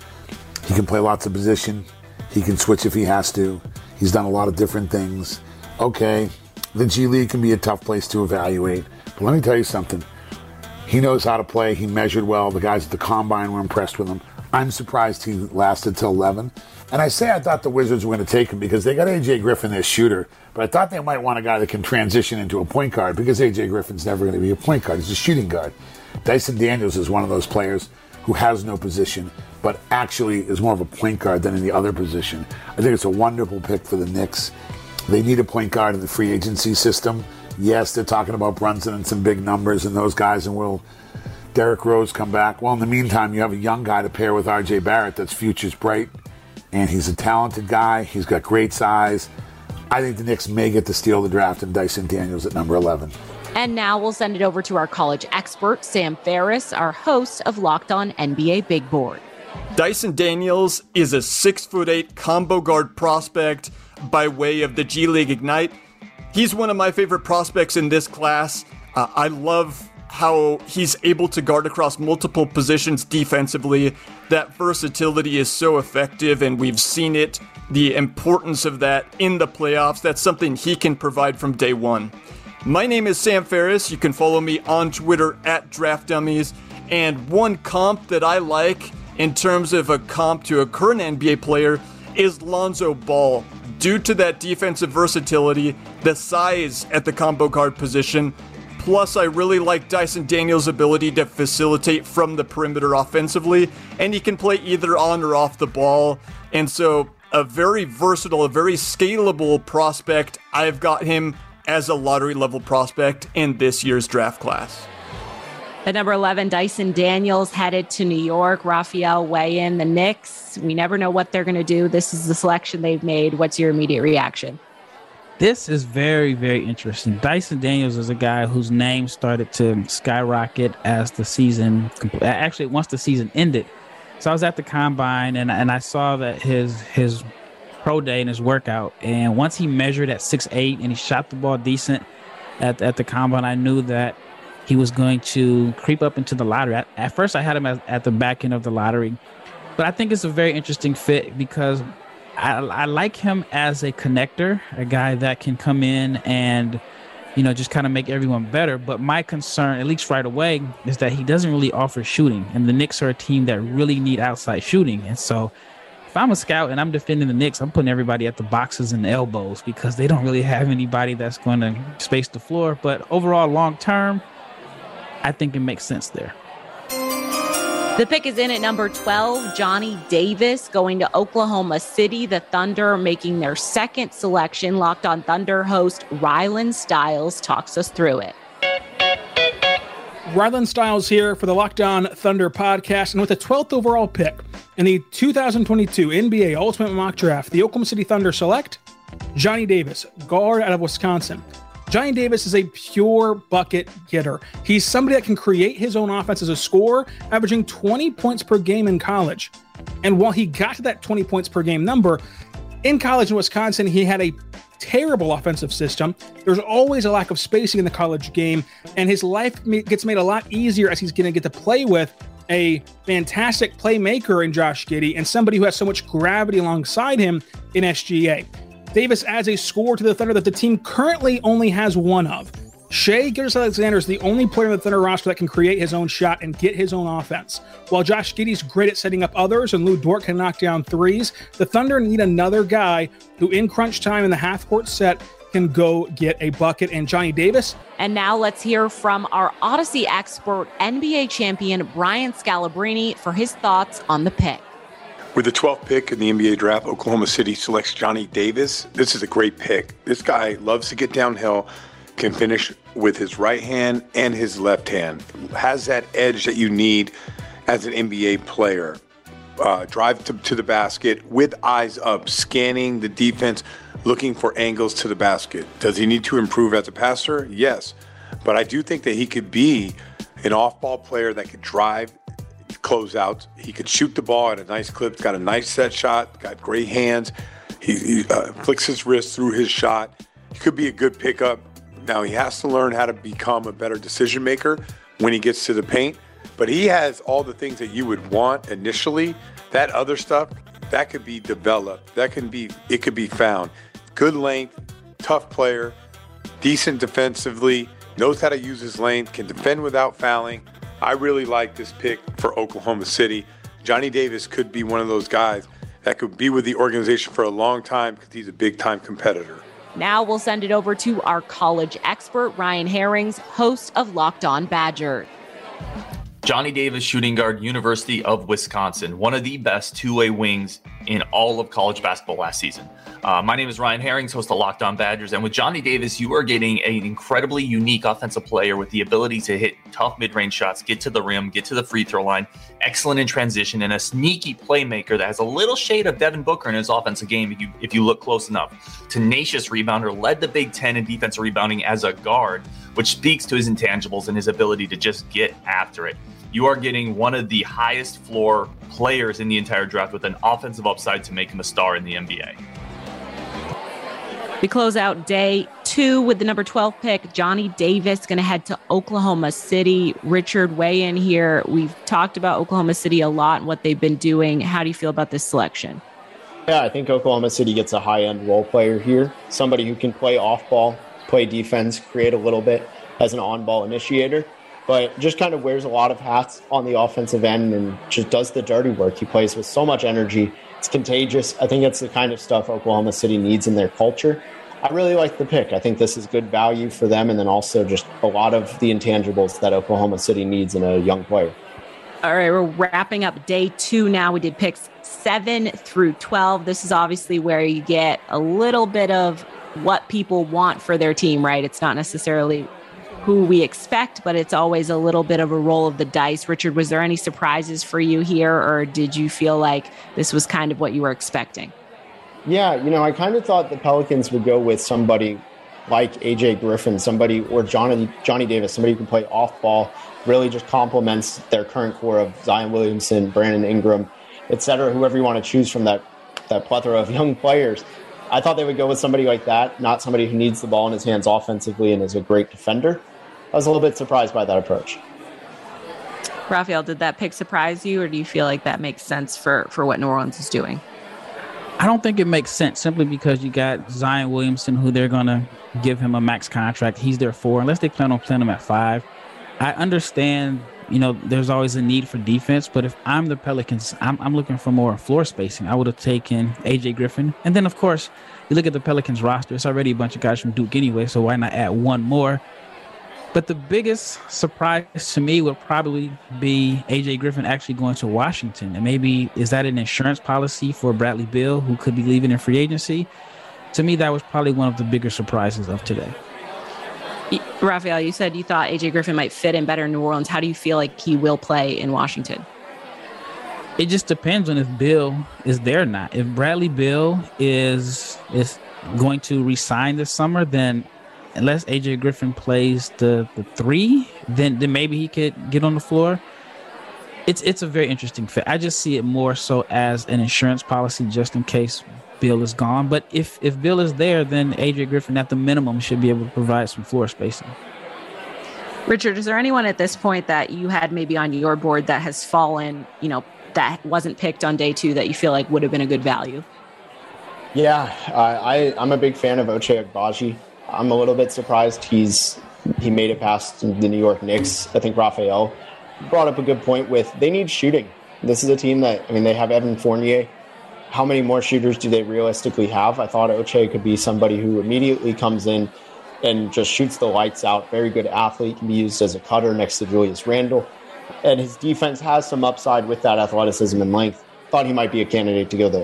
He can play lots of position. He can switch if he has to. He's done a lot of different things. Okay, the G League can be a tough place to evaluate. But let me tell you something. He knows how to play. He measured well. The guys at the Combine were impressed with him. I'm surprised he lasted till eleven. And I say I thought the Wizards were going to take him because they got A J Griffin, their shooter. But I thought they might want a guy that can transition into a point guard because A J Griffin's never going to be a point guard. He's a shooting guard. Dyson Daniels is one of those players who has no position, but actually is more of a point guard than any other position. I think it's a wonderful pick for the Knicks. They need a point guard in the free agency system. Yes, they're talking about Brunson and some big numbers and those guys, and will Derrick Rose come back? Well, in the meantime, you have a young guy to pair with R J Barrett that's future's bright, and he's a talented guy. He's got great size. I think the Knicks may get the steal of the draft and Dyson Daniels at number eleven. And now we'll send it over to our college expert, Sam Ferris, our host of Locked On N B A Big Board. Dyson Daniels is a six foot eight combo guard prospect by way of the G League Ignite. He's one of my favorite prospects in this class. Uh, I love how he's able to guard across multiple positions defensively. That versatility is so effective, and we've seen it, the importance of that in the playoffs. That's something he can provide from day one. My name is Sam Ferris. You can follow me on Twitter at Draft Dummies. And one comp that I like in terms of a comp to a current N B A player is Lonzo Ball. Due to that defensive versatility, the size at the combo guard position, plus I really like Dyson Daniels' ability to facilitate from the perimeter offensively, and he can play either on or off the ball. And so a very versatile, a very scalable prospect. I've got him as a lottery level prospect in this year's draft class. At number eleven, Dyson Daniels headed to New York. Raphael, weigh in. The Knicks, we never know what they're going to do. This is the selection they've made. What's your immediate reaction? This is very, very interesting. Dyson Daniels is a guy whose name started to skyrocket as the season, actually once the season ended. So I was at the Combine, and, and I saw that his his pro day and his workout, and once he measured at six eight and he shot the ball decent at, at the Combine, I knew that he was going to creep up into the lottery. At, at first, I had him at, at the back end of the lottery, but I think it's a very interesting fit because I, I like him as a connector, a guy that can come in and, you know, just kind of make everyone better. But my concern, at least right away, is that he doesn't really offer shooting, and the Knicks are a team that really need outside shooting. And so if I'm a scout and I'm defending the Knicks, I'm putting everybody at the boxes and the elbows because they don't really have anybody that's going to space the floor. But overall, long term, I think it makes sense there. The pick is in at number twelve, Johnny Davis going to Oklahoma City. The Thunder making their second selection. Locked On Thunder host Rylan Stiles talks us through it. Rylan Stiles here for the Locked On Thunder podcast. And with the twelfth overall pick in the two thousand twenty-two N B A Ultimate Mock Draft, the Oklahoma City Thunder select Johnny Davis, guard out of Wisconsin. Johnny Davis is a pure bucket getter. He's somebody that can create his own offense as a scorer, averaging twenty points per game in college. And while he got to that twenty points per game number, in college in Wisconsin, he had a terrible offensive system. There's always a lack of spacing in the college game, and his life gets made a lot easier as he's going to get to play with a fantastic playmaker in Josh Giddey and somebody who has so much gravity alongside him in S G A. Davis adds a score to the Thunder that the team currently only has one of. Shai Gilgeous-Alexander is the only player on the Thunder roster that can create his own shot and get his own offense. While Josh Giddey's great at setting up others and Lou Dort can knock down threes, the Thunder need another guy who in crunch time in the half-court set can go get a bucket, and Johnny Davis. And now let's hear from our Odyssey expert, N B A champion Brian Scalabrine, for his thoughts on the pick. With the twelfth pick in the N B A draft, Oklahoma City selects Johnny Davis. This is a great pick. This guy loves to get downhill, can finish with his right hand and his left hand, has that edge that you need as an N B A player. Uh, drive to, to the basket with eyes up, scanning the defense, looking for angles to the basket. Does he need to improve as a passer? Yes. But I do think that he could be an off-ball player that could drive, close out. He could shoot the ball at a nice clip, got a nice set shot, got great hands. He, he uh, flicks his wrist through his shot. He could be a good pickup. Now, he has to learn how to become a better decision maker when he gets to the paint. But he has all the things that you would want initially. That other stuff, that could be developed. That can be, it could be found. Good length, tough player, decent defensively, knows how to use his length, can defend without fouling. I really like this pick for Oklahoma City. Johnny Davis could be one of those guys that could be with the organization for a long time because he's a big-time competitor. Now we'll send it over to our college expert, Ryan Herrings, host of Locked On Badger. Johnny Davis, shooting guard, University of Wisconsin. One of the best two-way wings in all of college basketball last season. Uh, my name is Ryan Herrings, host of Locked On Badgers, and with Johnny Davis, you are getting an incredibly unique offensive player with the ability to hit tough mid-range shots, get to the rim, get to the free throw line, excellent in transition, and a sneaky playmaker that has a little shade of Devin Booker in his offensive game if you if you look close enough. Tenacious rebounder, led the Big Ten in defensive rebounding as a guard, which speaks to his intangibles and his ability to just get after it. You are getting one of the highest floor players in the entire draft with an offensive upside to make him a star in the N B A. We close out day two with the number twelve pick, Johnny Davis, going to head to Oklahoma City. Richard, weigh in here. We've talked about Oklahoma City a lot and what they've been doing. How do you feel about this selection? Yeah, I think Oklahoma City gets a high-end role player here, somebody who can play off-ball, play defense, create a little bit as an on-ball initiator, but just kind of wears a lot of hats on the offensive end and just does the dirty work. He plays with so much energy. It's contagious. I think it's the kind of stuff Oklahoma City needs in their culture. I really like the pick. I think this is good value for them, and then also just a lot of the intangibles that Oklahoma City needs in a young player. All right, we're wrapping up day two now. We did picks seven through twelve. This is obviously where you get a little bit of what people want for their team, right? It's not necessarily who we expect, but it's always a little bit of a roll of the dice. Richard, was there any surprises for you here, or did you feel like this was kind of what you were expecting? Yeah, you know, I kind of thought the Pelicans would go with somebody like A J Griffin, somebody, or Johnny Johnny Davis, somebody who can play off ball, really just complements their current core of Zion Williamson, Brandon Ingram, et cetera, whoever you want to choose from that, that plethora of young players. I thought they would go with somebody like that, not somebody who needs the ball in his hands offensively and is a great defender. I was a little bit surprised by that approach. Raphael, did that pick surprise you, or do you feel like that makes sense for, for what New Orleans is doing? I don't think it makes sense simply because you got Zion Williamson, who they're going to give him a max contract. He's their four, unless they plan on playing him at five. I understand, you know, there's always a need for defense, but if I'm the Pelicans, I'm, I'm looking for more floor spacing. I would have taken A J Griffin. And then, of course, you look at the Pelicans roster, it's already a bunch of guys from Duke anyway, so why not add one more? But the biggest surprise to me would probably be A J Griffin actually going to Washington. And maybe, is that an insurance policy for Bradley Beal, who could be leaving in free agency? To me, that was probably one of the bigger surprises of today. Raphael, you said you thought A J Griffin might fit in better in New Orleans. How do you feel like he will play in Washington? It just depends on if Beal is there or not. If Bradley Beal is is going to resign this summer, then unless A J Griffin plays the, the three, then then maybe he could get on the floor. It's it's a very interesting fit. I just see it more so as an insurance policy just in case Beal is gone. But if, if Beal is there, then A J Griffin at the minimum should be able to provide some floor spacing. Richard, is there anyone at this point that you had maybe on your board that has fallen, you know, that wasn't picked on day two that you feel like would have been a good value? Yeah, uh, I, I'm a big fan of Ochai Agbaji. I'm a little bit surprised he's he made it past the New York Knicks. I think Raphael brought up a good point with they need shooting. This is a team that, I mean, they have Evan Fournier. How many more shooters do they realistically have? I thought Ochai could be somebody who immediately comes in and just shoots the lights out. Very good athlete, can be used as a cutter next to Julius Randle. And his defense has some upside with that athleticism and length. Thought he might be a candidate to go there.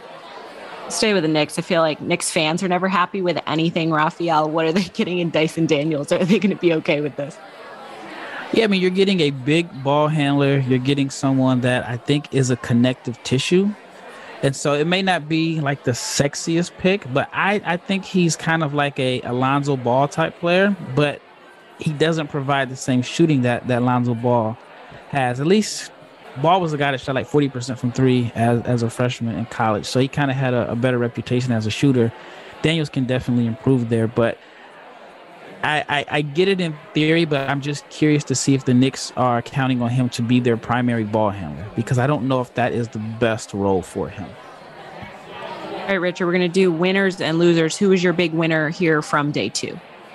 Stay with the Knicks. I feel like Knicks fans are never happy with anything. Raphael, what are they getting in Dyson Daniels? Are they going to be okay with this? Yeah, I mean, you're getting a big ball handler. You're getting someone that I think is a connective tissue. And so it may not be like the sexiest pick, but I, I think he's kind of like a Alonzo Ball type player, but he doesn't provide the same shooting that, that Alonzo Ball has. At least Ball was a guy that shot like forty percent from three as, as a freshman in college. So he kind of had a, a better reputation as a shooter. Daniels can definitely improve there, but I, I, I get it in theory, but I'm just curious to see if the Knicks are counting on him to be their primary ball handler, because I don't know if that is the best role for him. All right, Richard, we're going to do winners and losers. Who is your big winner here from day two?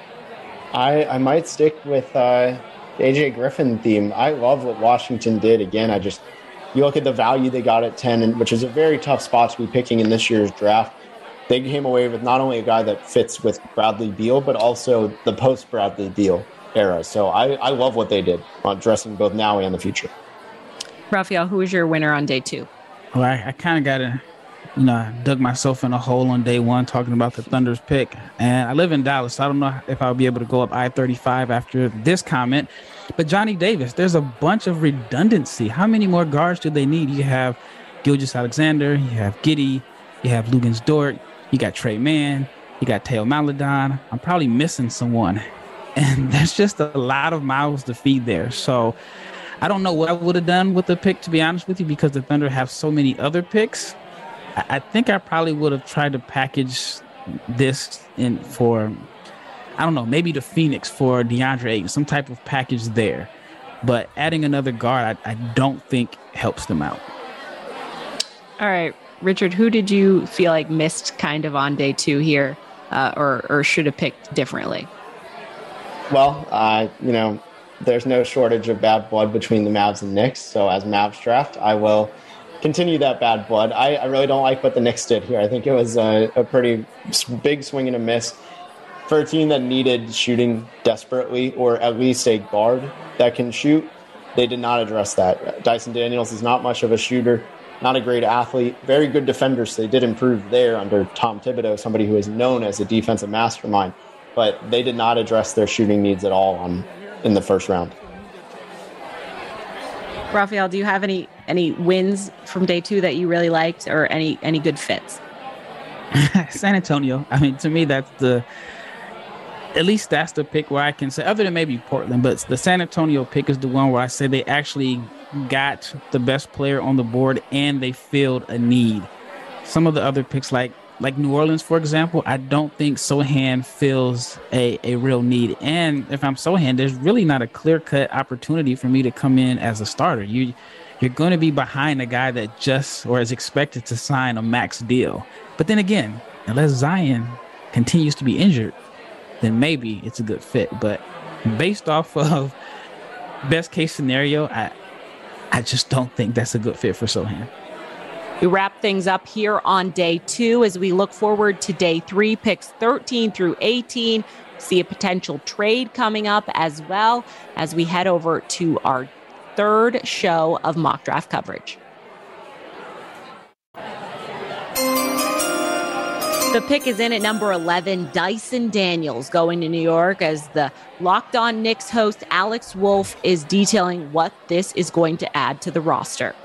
I, I might stick with uh, the A J Griffin theme. I love what Washington did. Again, I just, you look at the value they got at ten, and, which is a very tough spot to be picking in this year's draft. They came away with not only a guy that fits with Bradley Beal, but also the post-Bradley Beal era. So I, I love what they did on addressing both now and the future. Raphael, who is your winner on day two? Well, I, I kind of got to you know, I dug myself in a hole on day one talking about the Thunder's pick. And I live in Dallas, so I don't know if I'll be able to go up I thirty-five after this comment. But Johnny Davis, there's a bunch of redundancy. How many more guards do they need? You have Gilgeous-Alexander, you have Giddey, you have Luguentz Dort, you got Trey Mann, you got Theo Maledon. I'm probably missing someone. And there's just a lot of mouths to feed there. So I don't know what I would have done with the pick, to be honest with you, because the Thunder have so many other picks. I, I think I probably would have tried to package this in for, I don't know, maybe the Phoenix for DeAndre Ayton, some type of package there. But adding another guard, I, I don't think helps them out. All right, Richard, who did you feel like missed kind of on day two here, uh, or, or should have picked differently? Well, uh, you know, there's no shortage of bad blood between the Mavs and Knicks. So as Mavs draft, I will continue that bad blood. I, I really don't like what the Knicks did here. I think it was a, a pretty big swing and a miss for a team that needed shooting desperately, or at least a guard that can shoot. They did not address that. Dyson Daniels is not much of a shooter, not a great athlete, very good defender. So they did improve there under Tom Thibodeau, somebody who is known as a defensive mastermind. But they did not address their shooting needs at all on in the first round. Raphael, do you have any any wins from day two that you really liked, or any any good fits? San Antonio. I mean, to me, that's the at least that's the pick where I can say, other than maybe Portland, but the San Antonio pick is the one where I say they actually got the best player on the board and they filled a need. Some of the other picks, like Like New Orleans, for example, I don't think Sochan fills a, a real need. And if I'm Sochan, there's really not a clear-cut opportunity for me to come in as a starter. You, you're going to be behind a guy that just or is expected to sign a max deal. But then again, unless Zion continues to be injured, then maybe it's a good fit. But based off of best-case scenario, I, I just don't think that's a good fit for Sochan. We wrap things up here on day two as we look forward to day three, picks thirteen through eighteen. See a potential trade coming up as well as we head over to our third show of mock draft coverage. The pick is in at number eleven, Dyson Daniels going to New York, as the Locked On Knicks host Alex Wolf is detailing what this is going to add to the roster.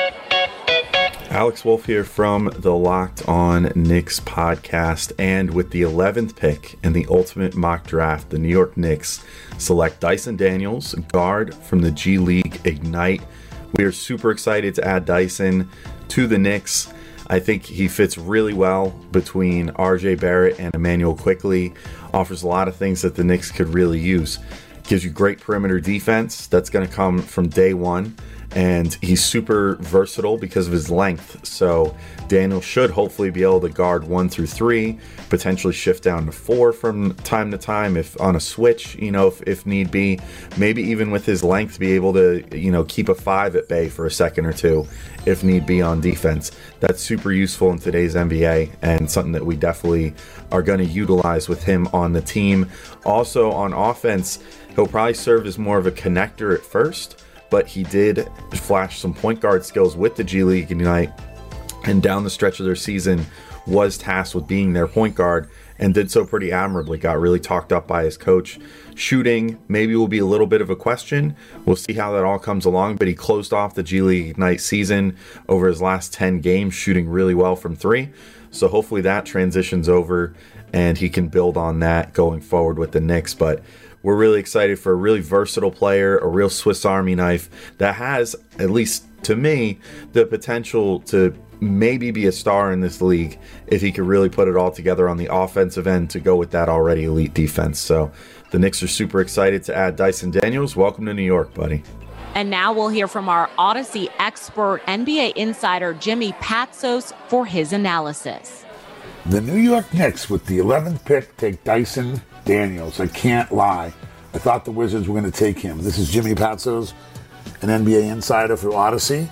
Alex Wolf here from the Locked On Knicks podcast, and with the eleventh pick in the Ultimate Mock Draft, the New York Knicks select Dyson Daniels, guard from the G League Ignite. We are super excited to add Dyson to the Knicks. I think he fits really well between R J Barrett and Emmanuel Quickley. Offers a lot of things that the Knicks could really use. Gives you great perimeter defense. That's going to come from day one. And he's super versatile because of his length. So Daniel should hopefully be able to guard one through three, potentially shift down to four from time to time if on a switch, you know, if, if need be. Maybe even with his length be able to, you know, keep a five at bay for a second or two if need be on defense. That's super useful in today's N B A and something that we definitely are going to utilize with him on the team. Also on offense, he'll probably serve as more of a connector at first, but he did flash some point guard skills with the G League Ignite, and down the stretch of their season was tasked with being their point guard and did so pretty admirably. Got really talked up by his coach. Shooting maybe will be a little bit of a question. We'll see how that all comes along, but he closed off the G League Ignite season over his last ten games, shooting really well from three. So hopefully that transitions over and he can build on that going forward with the Knicks. But we're really excited for a really versatile player, a real Swiss Army knife that has, at least to me, the potential to maybe be a star in this league if he could really put it all together on the offensive end to go with that already elite defense. So the Knicks are super excited to add Dyson Daniels. Welcome to New York, buddy. And now we'll hear from our Odyssey expert, N B A insider Jimmy Patsos, for his analysis. The New York Knicks, with the eleventh pick, take Dyson Daniels. I can't lie. I thought the Wizards were going to take him. This is Jimmy Patsos, an N B A insider for Odyssey.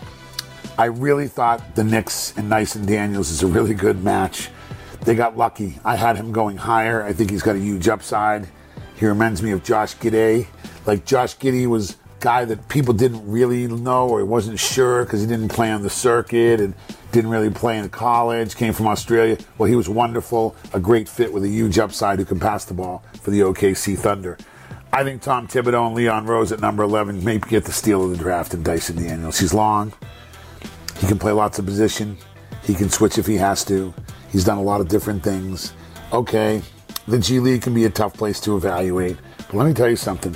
I really thought the Knicks and Dyson Daniels is a really good match. They got lucky. I had him going higher. I think he's got a huge upside. He reminds me of Josh Giddey. Like, Josh Giddey was a guy that people didn't really know or wasn't sure because he didn't play on the circuit. And didn't really play in college, came from Australia. Well, he was wonderful, a great fit with a huge upside who can pass the ball for the O K C Thunder. I think Tom Thibodeau and Leon Rose at number eleven may get the steal of the draft in Dyson Daniels. He's long. He can play lots of position. He can switch if he has to. He's done a lot of different things. Okay, the G League can be a tough place to evaluate. But let me tell you something.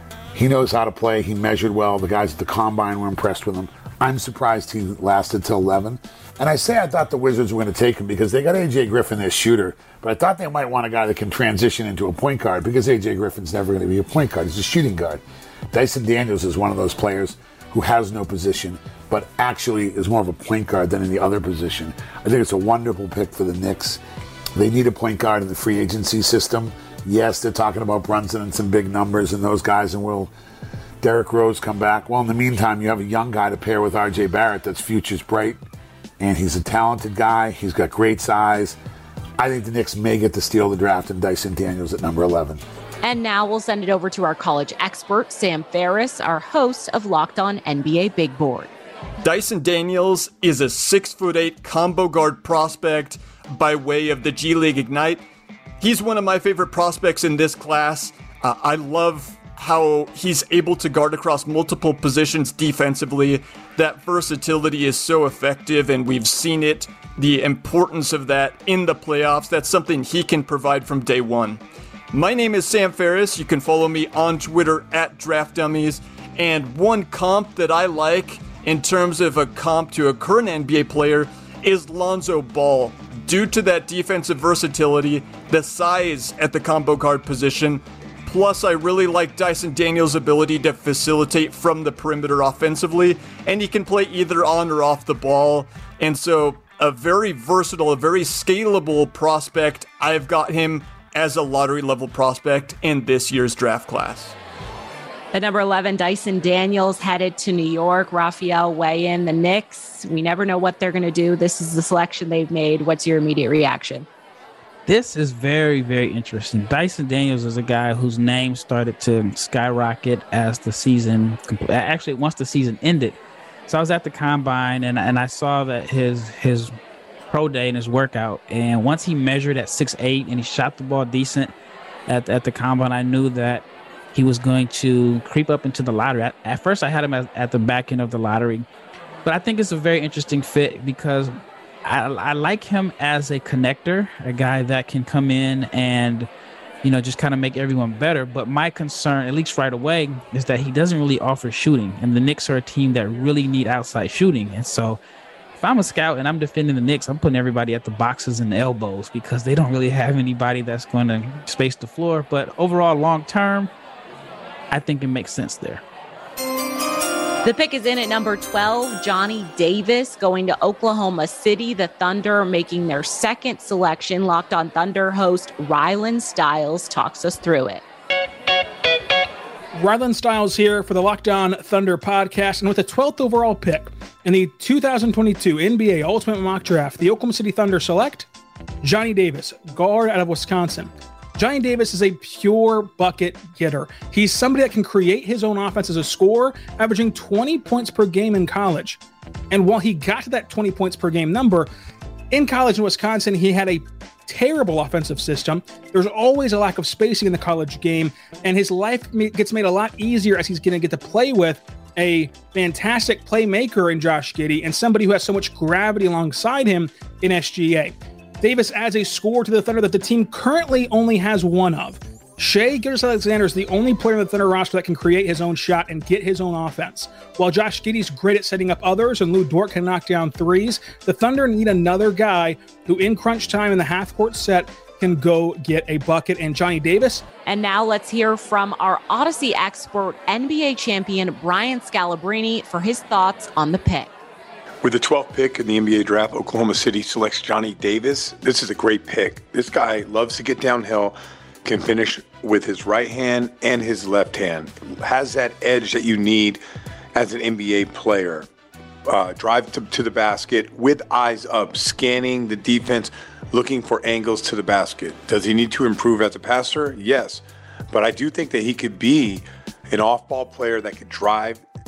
He knows how to play. He measured well. The guys at the Combine were impressed with him. I'm surprised he lasted till eleven. And I say I thought the Wizards were going to take him because they got A J Griffin, their shooter. But I thought they might want a guy that can transition into a point guard because A J Griffin's never going to be a point guard. He's a shooting guard. Dyson Daniels is one of those players who has no position, but actually is more of a point guard than any other position. I think it's a wonderful pick for the Knicks. They need a point guard in the free agency system. Yes, they're talking about Brunson and some big numbers and those guys, and will Derrick Rose come back? Well, in the meantime, you have a young guy to pair with R J Barrett that's future's bright, and he's a talented guy. He's got great size. I think the Knicks may get to steal the draft and Dyson Daniels at number eleven. And now we'll send it over to our college expert, Sam Ferris, our host of Locked On N B A Big Board. Dyson Daniels is a six foot eight combo guard prospect by way of the G League Ignite. He's one of my favorite prospects in this class. Uh, I love how he's able to guard across multiple positions defensively. That versatility is so effective, and we've seen it, the importance of that in the playoffs. That's something he can provide from day one. My name is Sam Ferris. You can follow me on Twitter at Draft Dummies. And one comp that I like in terms of a comp to a current N B A player is Lonzo Ball. Due to that defensive versatility, the size at the combo guard position, plus I really like Dyson Daniels' ability to facilitate from the perimeter offensively, and he can play either on or off the ball. And so a very versatile, a very scalable prospect. I've got him as a lottery level prospect in this year's draft class. At number eleven, Dyson Daniels headed to New York. Raphael, weigh in the Knicks. We never know what they're going to do. This is the selection they've made. What's your immediate reaction? This is very, very interesting. Dyson Daniels is a guy whose name started to skyrocket as the season, actually once the season ended. So I was at the Combine and, and I saw that his his pro day and his workout. And once he measured at six eight and he shot the ball decent at, at the Combine, I knew that he was going to creep up into the lottery. At, at first, I had him at, at the back end of the lottery. But I think it's a very interesting fit because I, I like him as a connector, a guy that can come in and, you know, just kind of make everyone better. But my concern, at least right away, is that he doesn't really offer shooting. And the Knicks are a team that really need outside shooting. And so if I'm a scout and I'm defending the Knicks, I'm putting everybody at the boxes and the elbows because they don't really have anybody that's going to space the floor. But overall, long term, I think it makes sense there. The pick is in at number twelve, Johnny Davis going to Oklahoma City. The Thunder making their second selection. Locked On Thunder host Rylan Stiles talks us through it. Rylan Stiles here for the Locked On Thunder podcast. And with the twelfth overall pick in the two thousand twenty-two N B A Ultimate Mock Draft, the Oklahoma City Thunder select Johnny Davis, guard out of Wisconsin. Johnny Davis is a pure bucket getter. He's somebody that can create his own offense as a scorer, averaging twenty points per game in college. And while he got to that twenty points per game number, in college in Wisconsin, he had a terrible offensive system. There's always a lack of spacing in the college game, and his life gets made a lot easier as he's going to get to play with a fantastic playmaker in Josh Giddey and somebody who has so much gravity alongside him in S G A. Davis adds a score to the Thunder that the team currently only has one of. Shai Gilgeous-Alexander is the only player on the Thunder roster that can create his own shot and get his own offense. While Josh Giddey's great at setting up others and Lou Dort can knock down threes, the Thunder need another guy who in crunch time in the half-court set can go get a bucket, and Johnny Davis. And now let's hear from our Odyssey expert, N B A champion Brian Scalabrine, for his thoughts on the pick. With the twelfth pick in the N B A draft, Oklahoma City selects Johnny Davis. This is a great pick. This guy loves to get downhill, can finish with his right hand and his left hand. Has that edge that you need as an N B A player. Uh, drive to, to the basket with eyes up, scanning the defense, looking for angles to the basket. Does he need to improve as a passer? Yes. But I do think that he could be an off-ball player that could drive,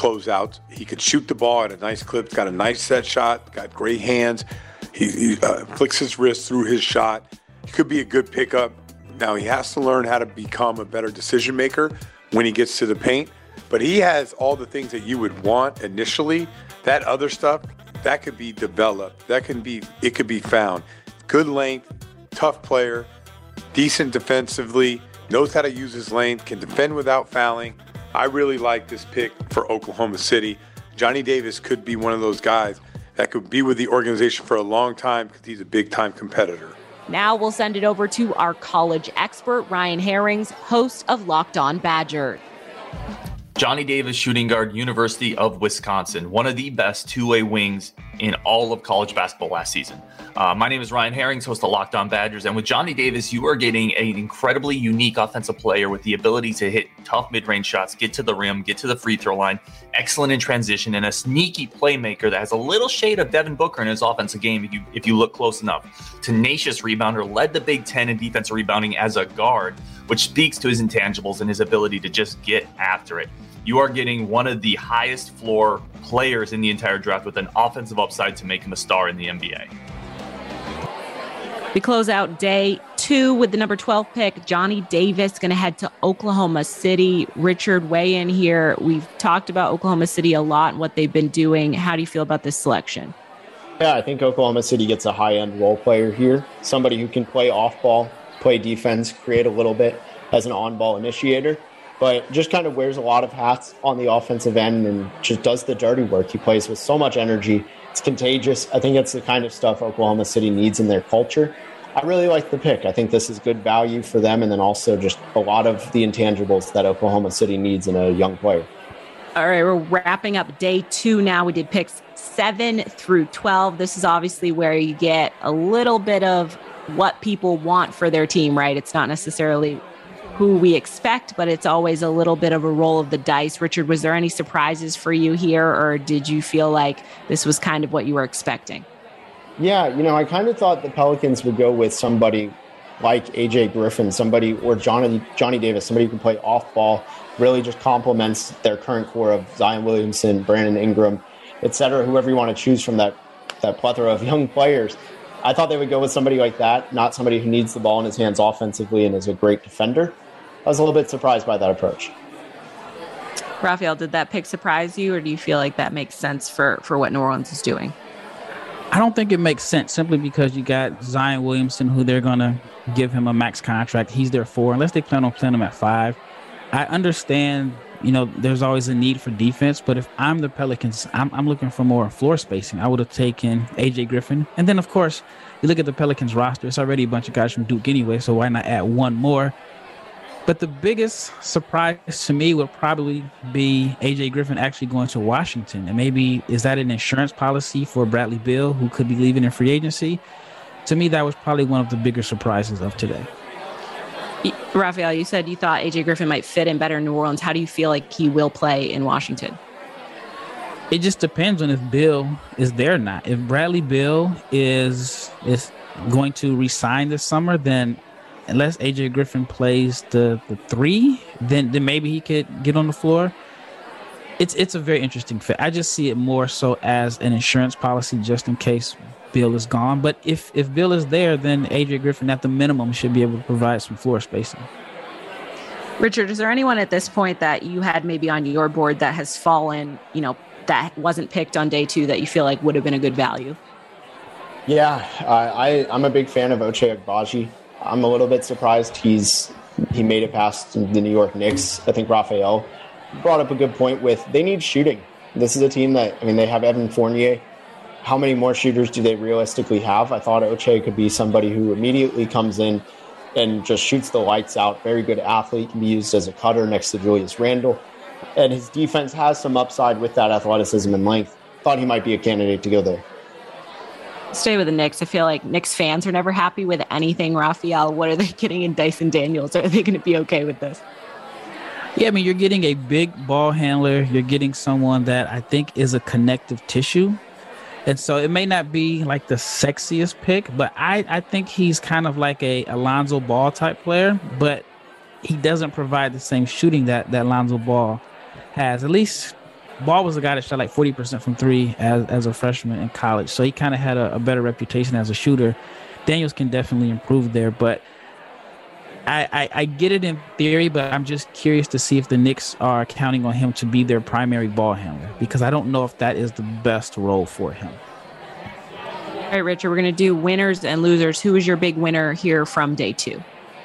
closeouts. He could shoot the ball at a nice clip. Got a nice set shot. Got great hands. He, he uh, flicks his wrist through his shot. He could be a good pickup. Now he has to learn how to become a better decision maker when he gets to the paint. But he has all the things that you would want initially. That other stuff, that could be developed. That can be, it could be found. Good length, tough player, decent defensively, knows how to use his length, can defend without fouling. I really like this pick for Oklahoma City. Johnny Davis could be one of those guys that could be with the organization for a long time because he's a big-time competitor. Now we'll send it over to our college expert, Ryan Herrings, host of Locked On Badger. Johnny Davis, shooting guard, University of Wisconsin, one of the best two-way wings in all of college basketball last season. Uh, my name is Ryan Herrings, host of Locked On Badgers, and with Johnny Davis, you are getting an incredibly unique offensive player with the ability to hit tough mid-range shots, get to the rim, get to the free throw line, excellent in transition, and a sneaky playmaker that has a little shade of Devin Booker in his offensive game if you, if you look close enough. Tenacious rebounder, led the Big Ten in defensive rebounding as a guard, which speaks to his intangibles and his ability to just get after it. You are getting one of the highest floor players in the entire draft with an offensive upside to make him a star in the N B A. We close out day two with the number twelve pick, Johnny Davis, going to head to Oklahoma City. Richard, weigh in here. We've talked about Oklahoma City a lot and what they've been doing. How do you feel about this selection? Yeah, I think Oklahoma City gets a high-end role player here, somebody who can play off-ball, play defense, create a little bit as an on-ball initiator, but just kind of wears a lot of hats on the offensive end and just does the dirty work. He plays with so much energy. It's contagious. I think it's the kind of stuff Oklahoma City needs in their culture. I really like the pick. I think this is good value for them, and then also just a lot of the intangibles that Oklahoma City needs in a young player. All right, we're wrapping up day two now. We did picks seven through twelve. This is obviously where you get a little bit of what people want for their team, right? It's not necessarily who we expect, but it's always a little bit of a roll of the dice. Richard, was there any surprises for you here, or did you feel like this was kind of what you were expecting? Yeah, you know, I kind of thought the Pelicans would go with somebody like A J Griffin, somebody, or Johnny Johnny Davis, somebody who can play off ball, really just complements their current core of Zion Williamson, Brandon Ingram, et cetera, whoever you want to choose from that, that plethora of young players. I thought they would go with somebody like that, not somebody who needs the ball in his hands offensively and is a great defender. I was a little bit surprised by that approach. Raphael, did that pick surprise you, or do you feel like that makes sense for, for what New Orleans is doing? I don't think it makes sense simply because you got Zion Williamson, who they're going to give him a max contract. He's their four, unless they plan on playing him at five. I understand, you know, there's always a need for defense, but if I'm the Pelicans, I'm, I'm looking for more floor spacing. I would have taken A J Griffin. And then, of course, you look at the Pelicans roster, it's already a bunch of guys from Duke anyway, so why not add one more? But the biggest surprise to me would probably be A J Griffin actually going to Washington. And maybe, is that an insurance policy for Bradley Beal, who could be leaving in free agency? To me, that was probably one of the bigger surprises of today. Raphael, you said you thought A J Griffin might fit in better in New Orleans. How do you feel like he will play in Washington? It just depends on if Beal is there or not. If Bradley Beal is is going to resign this summer, then unless A J Griffin plays the, the three, then then maybe he could get on the floor. It's it's a very interesting fit. I just see it more so as an insurance policy just in case Bill is gone. But if, if Bill is there, then A J Griffin at the minimum should be able to provide some floor spacing. Richard, is there anyone at this point that you had maybe on your board that has fallen, you know, that wasn't picked on day two that you feel like would have been a good value? Yeah, uh, I, I'm a big fan of Ochai Agbaji. I'm a little bit surprised he's he made it past the New York Knicks. I think Raphael brought up a good point with they need shooting. This is a team that, I mean, they have Evan Fournier. How many more shooters do they realistically have? I thought Ochai could be somebody who immediately comes in and just shoots the lights out. Very good athlete, can be used as a cutter next to Julius Randle. And his defense has some upside with that athleticism and length. Thought he might be a candidate to go there. Stay with the Knicks. I feel like Knicks fans are never happy with anything. Raphael, what are they getting in Dyson Daniels? Are they going to be okay with this? Yeah, I mean, you're getting a big ball handler. You're getting someone that I think is a connective tissue. And so it may not be like the sexiest pick, but I, I think he's kind of like a Alonzo Ball type player, but he doesn't provide the same shooting that, that Alonzo Ball has, at least Ball was a guy that shot like forty percent from three as, as a freshman in college. So he kind of had a, a better reputation as a shooter. Daniels can definitely improve there, but I, I, I get it in theory, but I'm just curious to see if the Knicks are counting on him to be their primary ball handler, because I don't know if that is the best role for him. All right, Richard, we're going to do winners and losers. Who is your big winner here from day two?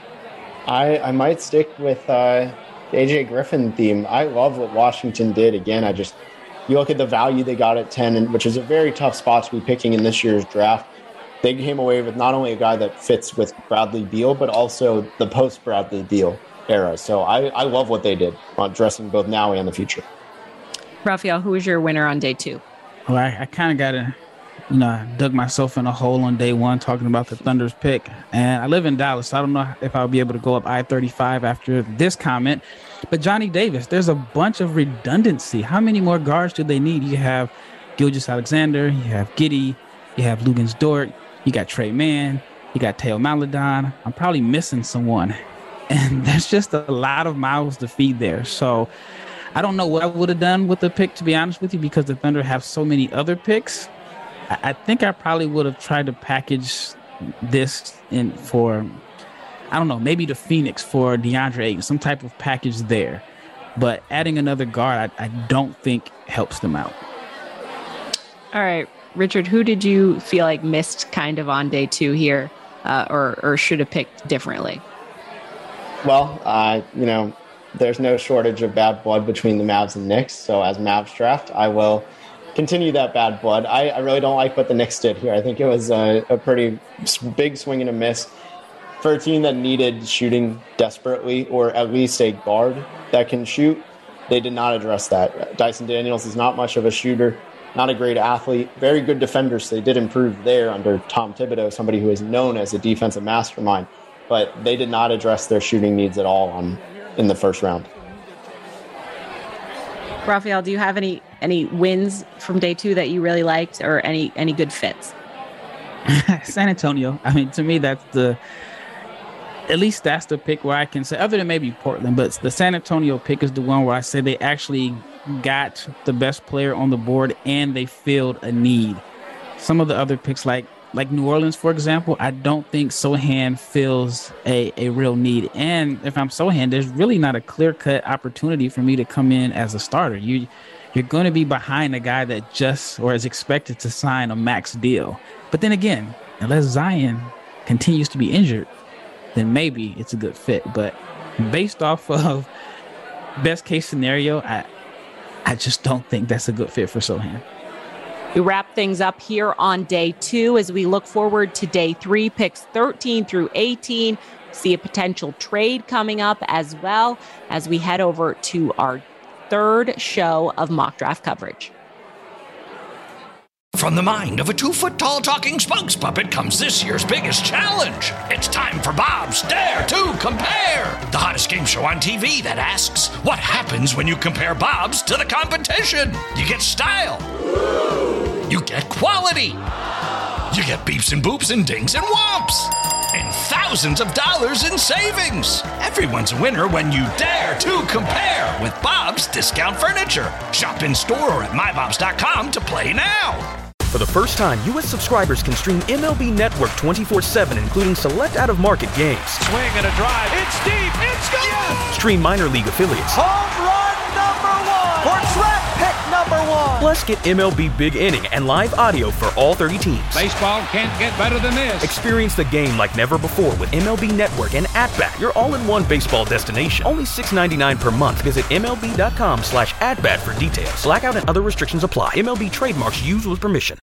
I, I might stick with uh, the A J Griffin theme. I love what Washington did. Again, I just, you look at the value they got at ten, and, which is a very tough spot to be picking in this year's draft. They came away with not only a guy that fits with Bradley Beal, but also the post-Bradley Beal era. So I, I love what they did, addressing both now and the future. Raphael, who is your winner on day two? Well, I, I kind of got to, you know, I dug myself in a hole on day one talking about the Thunder's pick. And I live in Dallas, so I don't know if I'll be able to go up I thirty-five after this comment. But Johnny Davis, there's a bunch of redundancy. How many more guards do they need? You have Gilgeous-Alexander, you have Giddey, you have Luguentz Dort. You got Trey Mann, you got Theo Maledon. I'm probably missing someone. And there's just a lot of mouths to feed there. So I don't know what I would have done with the pick, to be honest with you, because the Thunder have so many other picks. I, I think I probably would have tried to package this in for, I don't know, maybe the Phoenix for DeAndre Ayton, some type of package there. But adding another guard, I, I don't think helps them out. All right. Richard, who did you feel like missed kind of on day two here, uh, or or should have picked differently? Well, uh, you know, there's no shortage of bad blood between the Mavs and Knicks. So as Mavs draft, I will continue that bad blood. I, I really don't like what the Knicks did here. I think it was a, a pretty big swing and a miss for a team that needed shooting desperately, or at least a guard that can shoot. They did not address that. Dyson Daniels is not much of a shooter. Not a great athlete, very good defender, so they did improve there under Tom Thibodeau, somebody who is known as a defensive mastermind. But they did not address their shooting needs at all on, in the first round. Raphael, do you have any any wins from day two that you really liked, or any any good fits? San Antonio. I mean, to me, that's the, at least that's the pick where I can say, other than maybe Portland, but the San Antonio pick is the one where I say they actually got the best player on the board and they filled a need. Some of the other picks, like like New Orleans, for example, I don't think Sochan fills a, a real need. And if I'm Sochan, there's really not a clear-cut opportunity for me to come in as a starter. You, you're going to be behind a guy that just or is expected to sign a max deal. But then again, unless Zion continues to be injured, then maybe it's a good fit. But based off of best case scenario, I I just don't think that's a good fit for Sochan. We wrap things up here on day two as we look forward to day three, picks thirteen through eighteen. See a potential trade coming up as well as we head over to our third show of mock draft coverage. From the mind of a two-foot-tall talking spokes puppet comes this year's biggest challenge. It's time for Bob's Dare to Compare, the hottest game show on T V that asks, what happens when you compare Bobs to the competition? You get style. You get quality. You get beeps and boops and dings and whomps. And thousands of dollars in savings. Everyone's a winner when you dare to compare with Bob's Discount Furniture. Shop in store or at my bobs dot com to play now. For the first time, U S subscribers can stream M L B Network twenty-four seven, including select out-of-market games. Swing and a drive. It's deep. It's gone. Yes! Stream minor league affiliates. Home run number one. Or draft pick number one. Plus, get M L B Big Inning and live audio for all thirty teams. Baseball can't get better than this. Experience the game like never before with M L B Network and At-Bat, your all-in-one baseball destination. Only six ninety-nine per month. Visit MLB.com slash at-bat for details. Blackout and other restrictions apply. M L B trademarks used with permission.